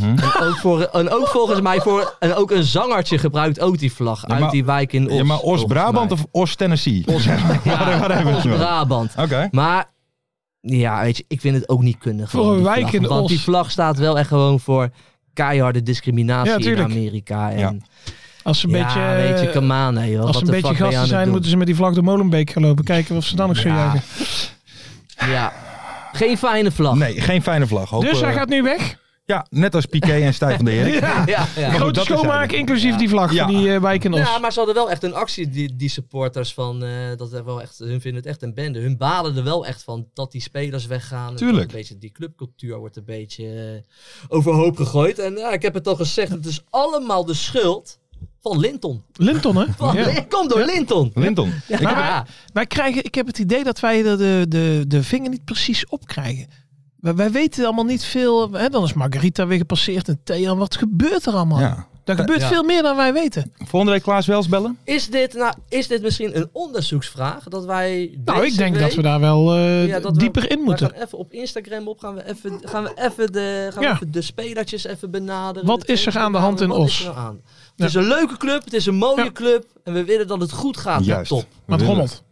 En ook volgens mij ook een zangertje gebruikt ook die vlag uit die wijk in Os. Ja, maar Os-Brabant of Os-Tennessee? Os-Brabant. Oké. Maar ja, weet je, ik vind het ook niet kunnen. Voor een wijk in Os. Want die vlag staat wel echt gewoon voor keiharde discriminatie in Amerika. En als ze een beetje, weet je, come on, joh. Als ze een beetje gasten zijn, moeten ze met die vlag door Molenbeek gaan lopen. Kijken of ze dan nog zo jagen. Ja, geen fijne vlag. Nee, geen fijne vlag. Dus hij gaat nu weg? Ja, net als Piqué en Stijn van der Herik. Ja. Grote schoonmaak, inclusief die vlag van die wijk in Os. Ja, maar ze hadden wel echt een actie, die supporters van, dat er wel echt, hun vinden het echt een bende. Hun balen er wel echt van dat die spelers weggaan. Tuurlijk. Een beetje, die clubcultuur wordt een beetje overhoop gegooid. En ik heb het al gezegd, het is allemaal de schuld van Linton. Linton, hè? Komt door Linton. Linton. Maar wij krijgen, ik heb het idee dat wij de vinger niet precies opkrijgen. Wij weten allemaal niet veel. Hè? Dan is Margarita weer gepasseerd en Thean. Wat gebeurt er allemaal? Ja. Er gebeurt veel meer dan wij weten. Volgende week Klaas Wels bellen? Is dit misschien een onderzoeksvraag? Dat wij ik denk dat we daar wel dieper in moeten. We gaan even op Instagram op. Gaan we even de spelertjes even benaderen. Wat is er aan de hand in Os? Het is een leuke club. Het is een mooie club. En we willen dat het goed gaat. Juist. Top. Maar het rommelt.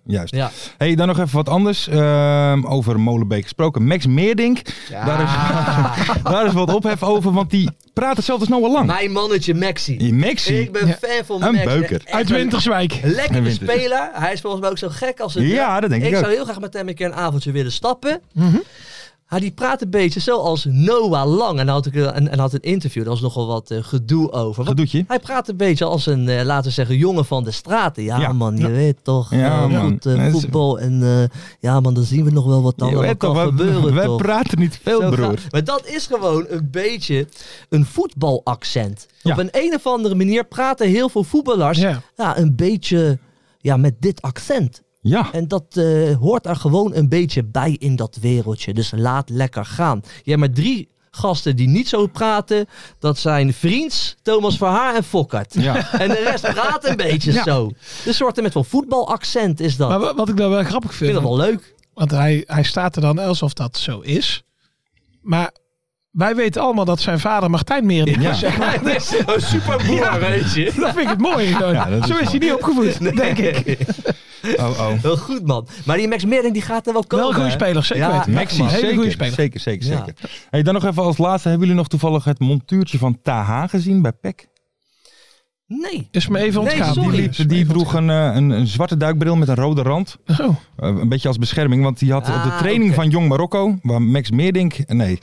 Juist. Ja. Hey, dan nog even wat anders. Over Molenbeek gesproken. Max Meerdink. Ja. Daar is wat ophef over, want die praat hetzelfde snel al lang. Mijn mannetje Maxi. Maxi? Ik ben fan van Maxi. Een beuker. Uit Winterswijk. Lekkere speler. Hij is volgens mij ook zo gek als een... Ja, dat denk ik ook. Ik zou heel graag met hem een keer een avondje willen stappen. Die praat een beetje zoals Noah Lang. En hij had een interview, daar was nogal wat gedoe over. Gedoetje? Hij praat een beetje als een, laten we zeggen, jongen van de straten. Ja, man, je weet toch. Ja, man. Goed, voetbal. En ja, man, dan zien we nog wel wat allemaal kan gebeuren. Wij toch. praten niet veel, Zo broer. Maar dat is gewoon een beetje een voetbalaccent. Ja. Op een of andere manier praten heel veel voetballers een beetje met dit accent. Ja. En dat hoort er gewoon een beetje bij in dat wereldje. Dus laat lekker gaan. Je hebt maar 3 gasten die niet zo praten. Dat zijn Vriends, Thomas Verhaar en Fokkert. Ja. En de rest praat een beetje zo. Een soort met wel voetbalaccent is dat. Maar wat ik dan wel grappig vind. Ik vind dat wel leuk. Want hij staat er dan alsof dat zo is. Maar wij weten allemaal dat zijn vader Martijn Meerdink is. Zeg maar. Hij is een superboer, weet je. Dat vind ik het mooi. Zo is hij niet opgevoed, denk ik. Heel goed, man. Maar die Max Meerdink die gaat er wel komen. Wel een goede speler, zeker weten. Maxi, hele goede speler. Zeker. Ja. Hey, dan nog even als laatste. Hebben jullie nog toevallig het montuurtje van Taha gezien bij PEC? Nee. Is me even ontgaan. Die droeg een zwarte duikbril met een rode rand. Oh. Een beetje als bescherming, want die had op de training van Jong Marokko, waar Max Meerdink... Nee.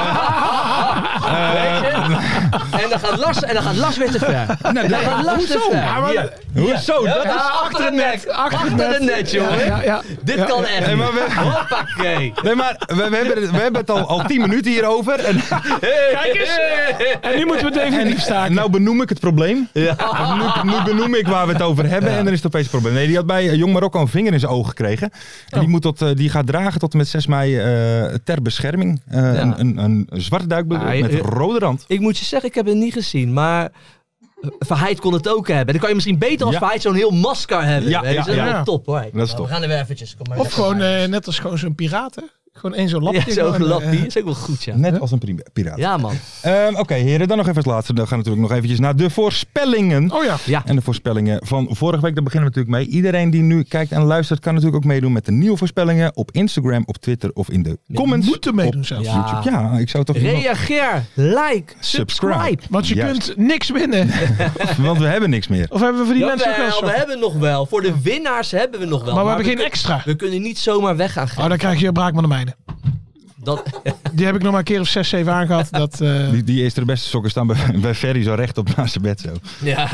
En dan gaat Lars weer te ver. Nee, dan gaat Lars te ver. Hoezo? Dat is achter het net. Achter het net, jongen. Ja. Dit kan echt Nee, maar Hoppakee. Nee, maar we hebben het al 10 minuten hierover. En, Kijk eens. En nu moeten we het definitief staken. Nou benoem ik het probleem. Ja. Nu benoem ik waar we het over hebben en dan is het opeens een probleem. Nee, die had bij Jong Marokko een vinger in zijn oog gekregen. En die gaat dragen tot en met 6 mei ter bescherming. Een zwarte duikbril met rode rand. Ik moet je zeggen, ik heb het niet gezien, maar Verheid kon het ook hebben. Dan kan je misschien beter als Verheid zo'n heel masker hebben. Ja, dat is wel top hoor. Dat is top. We gaan er weer eventjes. Kom maar of gewoon net als gewoon zo'n piraten. Gewoon één zo'n lapje. Ja, zo'n lapje. Is ook wel goed, ja. Net als een piraat. Ja, man. Oké, heren, dan nog even het laatste. Dan gaan we natuurlijk nog eventjes naar de voorspellingen. Oh ja. En de voorspellingen van vorige week, daar beginnen we natuurlijk mee. Iedereen die nu kijkt en luistert, kan natuurlijk ook meedoen met de nieuwe voorspellingen op Instagram, op Twitter of in de comments. Moeten meedoen zelfs. YouTube. Ja, ik zou toch... Reageer, like, subscribe. Want je kunt niks winnen. Want we hebben niks meer. Of hebben we voor die mensen ook wel zo? We hebben nog wel. Voor de winnaars hebben we nog wel. Maar we hebben geen extra. We kunnen niet zomaar weg gaan geven. Oh, dan krijg je Braakman de mijne. Die heb ik nog maar een keer of 6, 7 aangehad. Die eerste de beste sokken staan bij Ferry zo recht op naast zijn bed. Zo. Ja.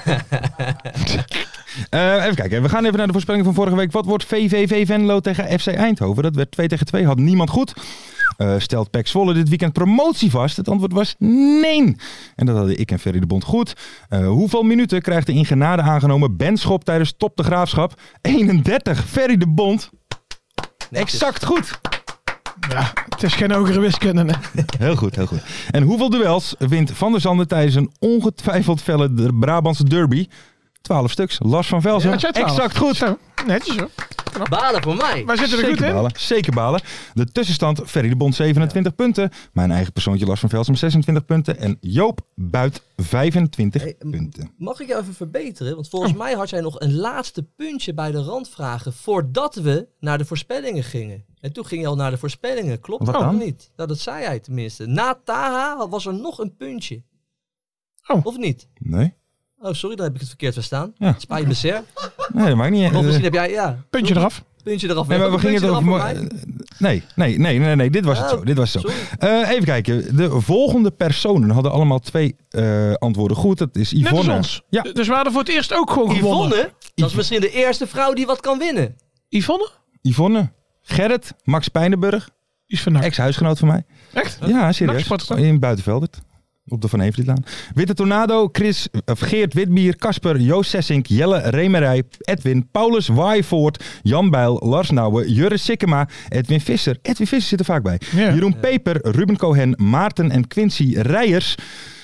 Even kijken. We gaan even naar de voorspelling van vorige week. Wat wordt VVV Venlo tegen FC Eindhoven? Dat werd 2-2. Had niemand goed. Stelt PEC Zwolle dit weekend promotie vast? Het antwoord was nee. En dat hadden ik en Ferry de Bond goed. Hoeveel minuten krijgt de in genade aangenomen Benschop tijdens Top de Graafschap? 31. Ferry de Bond. Exact goed. Ja, het is geen hogere wiskunde. Hè? Heel goed, heel goed. En hoeveel duels wint Van der Zanden tijdens een ongetwijfeld felle Brabantse derby? 12 stuks. Lars van Velzen. Ja, exact goed. Zo, netjes hoor. Balen voor mij. Wij zitten er goed in. Zeker balen. De tussenstand, Ferry de Bond 27 punten. Mijn eigen persoontje Lars van Velzen 26 punten. En Joop Buit 25 punten. Mag ik jou even verbeteren? Want volgens mij had jij nog een laatste puntje bij de randvragen voordat we naar de voorspellingen gingen. En toen ging je al naar de voorspellingen. Klopt dat of niet? Nou, dat zei hij tenminste. Na Taha was er nog een puntje. Oh. Of niet? Nee. Oh, sorry, dan heb ik het verkeerd verstaan. Ja. Spijt me zeer. Nee, dat maakt niet. Of misschien heb jij, puntje eraf. Puntje eraf. Nee, maar we gingen het over... Nee, dit was het zo. Dit was het zo. Even kijken. De volgende personen hadden allemaal 2 antwoorden goed. Dat is Yvonne. Net als ons. Ja. Dus we hadden voor het eerst ook gewoon gewonnen. Yvonne? Dat is misschien de eerste vrouw die wat kan winnen. Yvonne? Gerrit, Max Pijnenburg. Ex-huisgenoot van mij. Echt? Ja, serieus. In Buitenveldert. Op de Van Evelielaan. Witte Tornado, Geert Witbier, Kasper, Joost Sessink, Jelle Remerij, Edwin, Paulus Waaivoort, Jan Bijl, Lars Nouwen, Jurre Sikkema, Edwin Visser. Edwin Visser zit er vaak bij. Ja. Jeroen Peper, Ruben Cohen, Maarten en Quincy Rijers.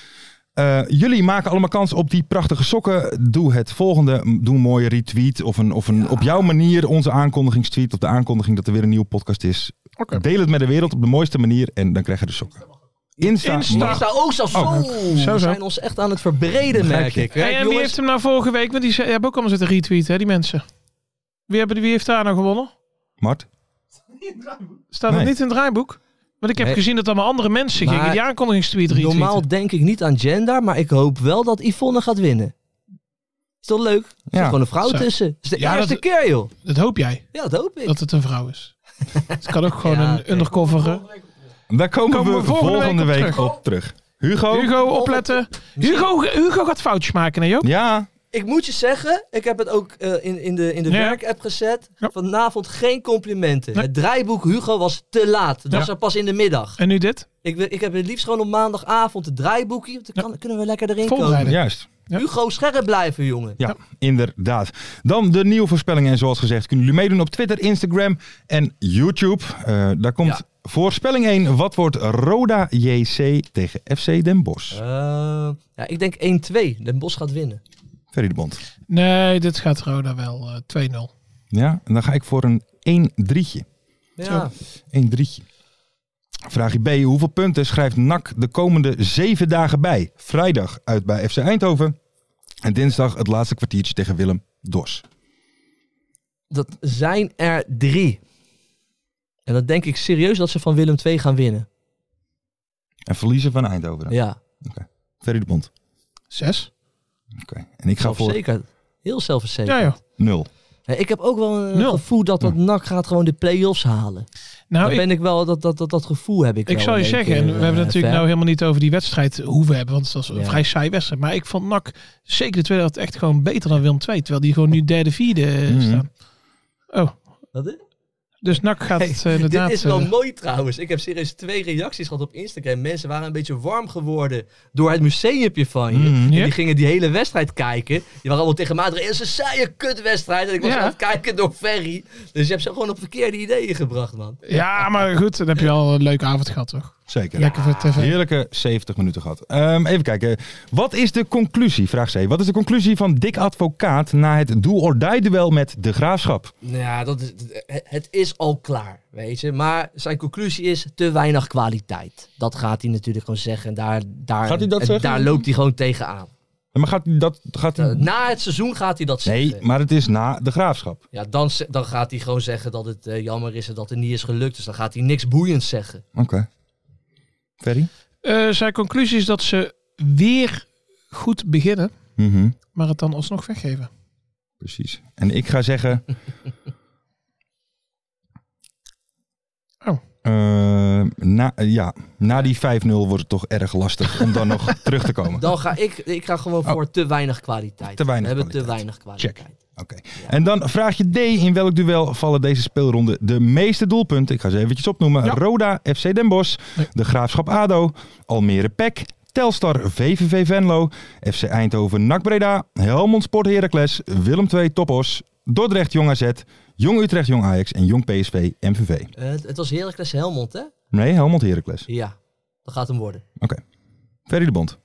Jullie maken allemaal kans op die prachtige sokken. Doe het volgende. Doe een mooie retweet of een op jouw manier onze aankondigingstweet. Of de aankondiging dat er weer een nieuwe podcast is. Okay. Deel het met de wereld op de mooiste manier en dan krijg je de sokken. Insta ook zo. We zijn ons echt aan het verbreden, merk ik. En wie heeft hem nou vorige week? Want die hebben ook allemaal zitten retweeten, hè, die mensen. Wie heeft daar nou gewonnen? Mart? Staat het niet in het draaiboek? Want ik heb gezien dat allemaal andere mensen gingen die aankondigingstweet retweeten. Normaal denk ik niet aan gender, maar ik hoop wel dat Yvonne gaat winnen. Is toch leuk? Er zit gewoon een vrouw tussen. Het is de eerste keer, joh. Dat hoop jij? Ja, dat hoop ik. Dat het een vrouw is. Het kan ook gewoon een undercover. Daar komen we volgende week op terug. Hugo, opletten. Hugo gaat foutjes maken, hè Joop? Ja. Ik moet je zeggen, ik heb het ook in de werkapp gezet. Ja. Vanavond geen complimenten. Nee. Het draaiboek Hugo was te laat. Het was er pas in de middag. En nu dit? Ik heb het liefst gewoon op maandagavond het draaiboekje. Dan kunnen we lekker erin komen. Juist. Ja. Hugo, scherp blijven, jongen. Ja, inderdaad. Dan de nieuwe voorspellingen. En zoals gezegd kunnen jullie meedoen op Twitter, Instagram en YouTube. Daar komt voorspelling 1. Wat wordt Roda JC tegen FC Den Bosch? Ik denk 1-2. Den Bosch gaat winnen. Ferry de Bond. Nee, dit gaat Roda wel 2-0. Ja, en dan ga ik voor een 1-3'tje. Ja. 1-3'tje. Vraagje B. Hoeveel punten schrijft NAC de komende 7 dagen bij? Vrijdag uit bij FC Eindhoven. En dinsdag het laatste kwartiertje tegen Willem Dos. Dat zijn er 3. En dan denk ik serieus dat ze van Willem II gaan winnen. En verliezen van Eindhoven dan? Ja. Oké. Ferry de Bond. 6. Oké. En ik ga voor... Zeker. Heel zelfverzekerd. Ja, joh. 0. Ik heb ook wel een gevoel dat NAC gaat gewoon de play-offs halen. Nou, dan ben ik wel, dat gevoel heb ik wel. Ik zal je zeggen, en we hebben natuurlijk nou helemaal niet over die wedstrijd hoeven hebben, want het was een vrij saai wedstrijd. Maar ik vond NAC, zeker de tweede, echt gewoon beter dan Willem II, terwijl die gewoon nu derde, vierde staan. Oh. Wat is? Dus NAC gaat inderdaad... Dit is wel mooi trouwens. Ik heb serieus 2 reacties gehad op Instagram. Mensen waren een beetje warm geworden door het museumpje van je. En die gingen die hele wedstrijd kijken. Die waren allemaal tegen mij. Het is een saaie kutwedstrijd. En ik was aan het kijken door Ferry. Dus je hebt ze gewoon op verkeerde ideeën gebracht, man. Ja, maar goed. Dan heb je al een leuke avond gehad, toch? Zeker. Lekker voor tv. Heerlijke 70 minuten gehad. Even kijken. Wat is de conclusie? Vraag C. Wat is de conclusie van Dick Advocaat na het do-or-die-duel met de Graafschap? Ja, het is al klaar, weet je. Maar zijn conclusie is te weinig kwaliteit. Dat gaat hij natuurlijk gewoon zeggen. En gaat hij dat zeggen? Daar loopt hij gewoon tegenaan. Maar gaat hij dat... Na het seizoen gaat hij dat zeggen. Nee, maar het is na de Graafschap. Ja, dan gaat hij gewoon zeggen dat het jammer is en dat het niet is gelukt. Dus dan gaat hij niks boeiends zeggen. Oké. Ferry? Zijn conclusie is dat ze weer goed beginnen, maar het dan alsnog weggeven. Precies. En ik ga zeggen... Na die 5-0 wordt het toch erg lastig om dan nog terug te komen. Dan ga ik ga gewoon voor te weinig kwaliteit. Te weinig We hebben kwaliteit. te weinig kwaliteit. Check. Oké. Ja. En dan vraag je D. In welk duel vallen deze speelronde de meeste doelpunten? Ik ga ze eventjes opnoemen. Ja. Roda, FC Den Bosch, de Graafschap ADO, Almere PEC, Telstar VVV Venlo, FC Eindhoven NAC Breda, Helmond Sport Heracles, Willem II Topos, Dordrecht Jong AZ, Jong Utrecht Jong Ajax en Jong PSV MVV. Het was Heracles Helmond, hè? Nee, Helmond Heracles. Ja, dat gaat hem worden. Oké. Ferry de Bond.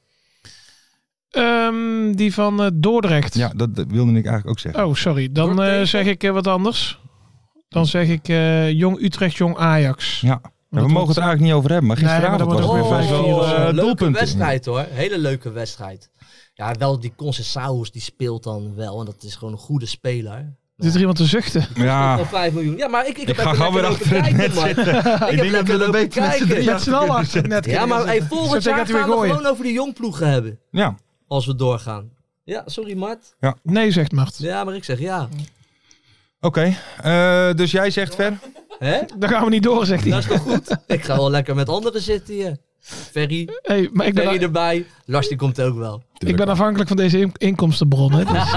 Die van Dordrecht. Ja, dat wilde ik eigenlijk ook zeggen. Oh, sorry. Dan zeg ik wat anders. Dan zeg ik Jong Utrecht, Jong Ajax. Ja. We mogen het er eigenlijk niet over hebben, maar gisteravond was het weer 5 doelpunten. Leuke wedstrijd hoor. Hele leuke wedstrijd. Ja, wel die Conceição die speelt dan wel. En dat is gewoon een goede speler. Zit er iemand te zuchten? Ja. 5 miljoen. Ja, maar ik heb ga gewoon weer achter het net zitten. Ik heb lekker lopen kijken. Met z'n allen achter het net. Ja, maar volgend jaar gaan we gewoon over die jongploegen hebben. Ja. Als we doorgaan. Ja, sorry Mart. Ja. Nee, zegt Mart. Ja, maar ik zeg ja. Oké, dus jij zegt Ver? Hè? Dan gaan we niet door, zegt hij. Dat is toch goed? Ik ga wel lekker met anderen zitten hier. Ferry, maar Ferry erbij. Lars die komt ook wel. Tuurlijk. Ik ben afhankelijk van deze inkomstenbronnen. Dus.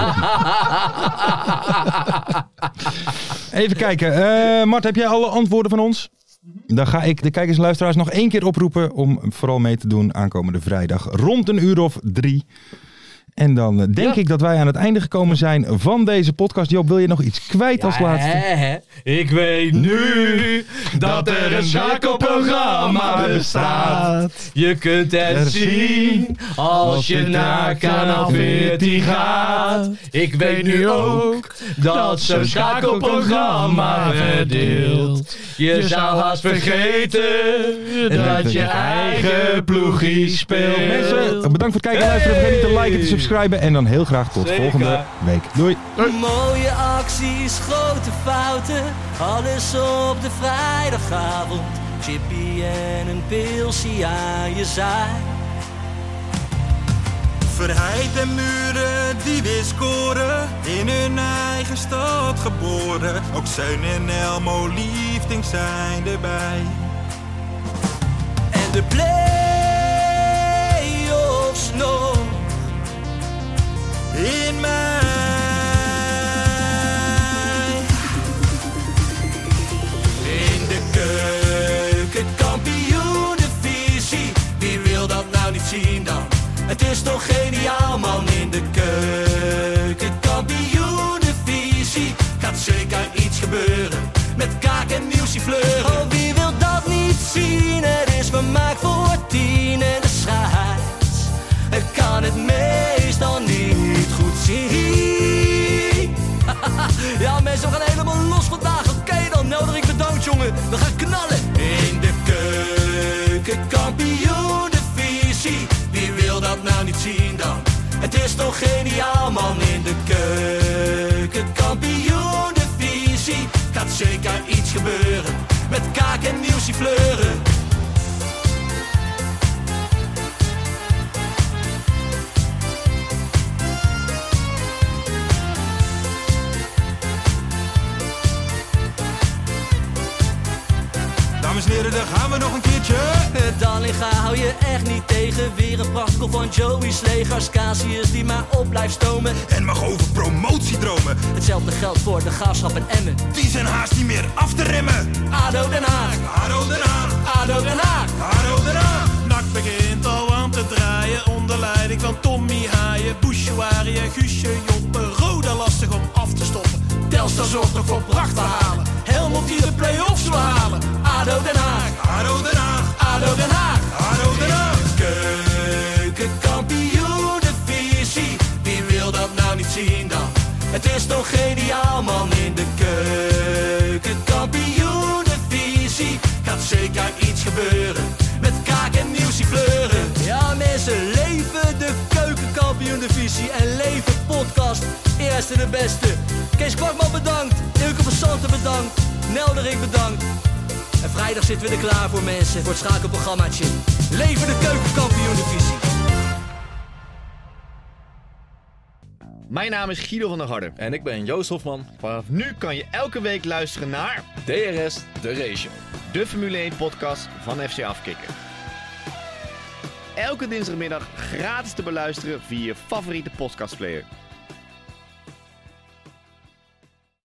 Even kijken. Mart, heb jij alle antwoorden van ons? Dan ga ik de kijkers en luisteraars nog 1 keer oproepen om vooral mee te doen aankomende vrijdag rond 3:00. En dan denk ik dat wij aan het einde gekomen zijn van deze podcast. Joop, wil je nog iets kwijt als laatste? Ik weet nu dat er een schakelprogramma bestaat. Je kunt het zien als je naar kanaal 14 gaat. Ik weet nu ook dat zo'n schakelprogramma verdeelt. Je zou haast vergeten dat je eigen ploegie speelt. Mensen, bedankt voor het kijken en luisteren. Vergeet niet te liken, te subscriben en dan heel graag tot volgende week. Doei. Mooie acties, grote fouten, alles op de vrijdagavond. Chippy en een pilsie aan je zaai. Verheid en Muren die weer scoren, in hun eigen stad geboren. Ook Zeun en Elmo liefding zijn erbij. En de play-offs nog in mei. In de keukenkampioenenvisie, wie wil dat nou niet zien dan? Het is toch geniaal man, in de keukenkampioenenvisie gaat zeker iets gebeuren met kaak en nieuwsie fleuren. Oh, wie wil dat niet zien? Het is vermaakt voor 10 en de scheids. Ik kan het meestal niet goed zien. Ja mensen, we gaan helemaal los vandaag. Oké, dan nodig ik bedankt jongen. We gaan knallen. In de keukenkampioenenvisie, wie wil dat nou niet zien dan? Het is toch geniaal man, in de keukenkampioenenvisie gaat zeker iets gebeuren met kaak en nieuwsie fleuren. Dames en heren, daar gaan we nog een keertje. Dallinga hou je echt niet tegen. Weer een prachtkel van Joey's legers. Casius die maar op blijft stomen en mag over promotie dromen. Hetzelfde geldt voor de Graafschap en Emmen. Die zijn haast niet meer af te remmen. ADO Den Haag, ADO Den Haag, ADO Den Haag, ADO Den Haag. NAC begint al aan te draaien onder leiding van Tommy Haaien, Bouchouari en Guusje Joppen. Roda lastig om af te stoppen. Telstar zorgt nog voor pracht te halen. Helmond die de play-offs wil halen. ADO Den Haag, ADO Den Haag, ADO Den Haag, ADO Den Haag. Keukenkampioenenvisie, wie wil dat nou niet zien dan? Het is toch geniaal man, in de keukenkampioenenvisie gaat zeker iets gebeuren met kaak en nieuwsie fleuren. Ja mensen, leven de keukenkampioenenvisie en leven podcast. Eerste de beste. Kees Kwakman bedankt, Ilke van Santen bedankt, Nelderik bedankt. En vrijdag zitten we er klaar voor mensen, voor het schakelprogrammaatje. Leven de keukenkampioenenvisie. Mijn naam is Guido van der Garde. En ik ben Joost Hofman. Vanaf nu kan je elke week luisteren naar DRS The Race Show. De Formule 1 podcast van FC Afkikken. Elke dinsdagmiddag gratis te beluisteren via je favoriete podcastplayer.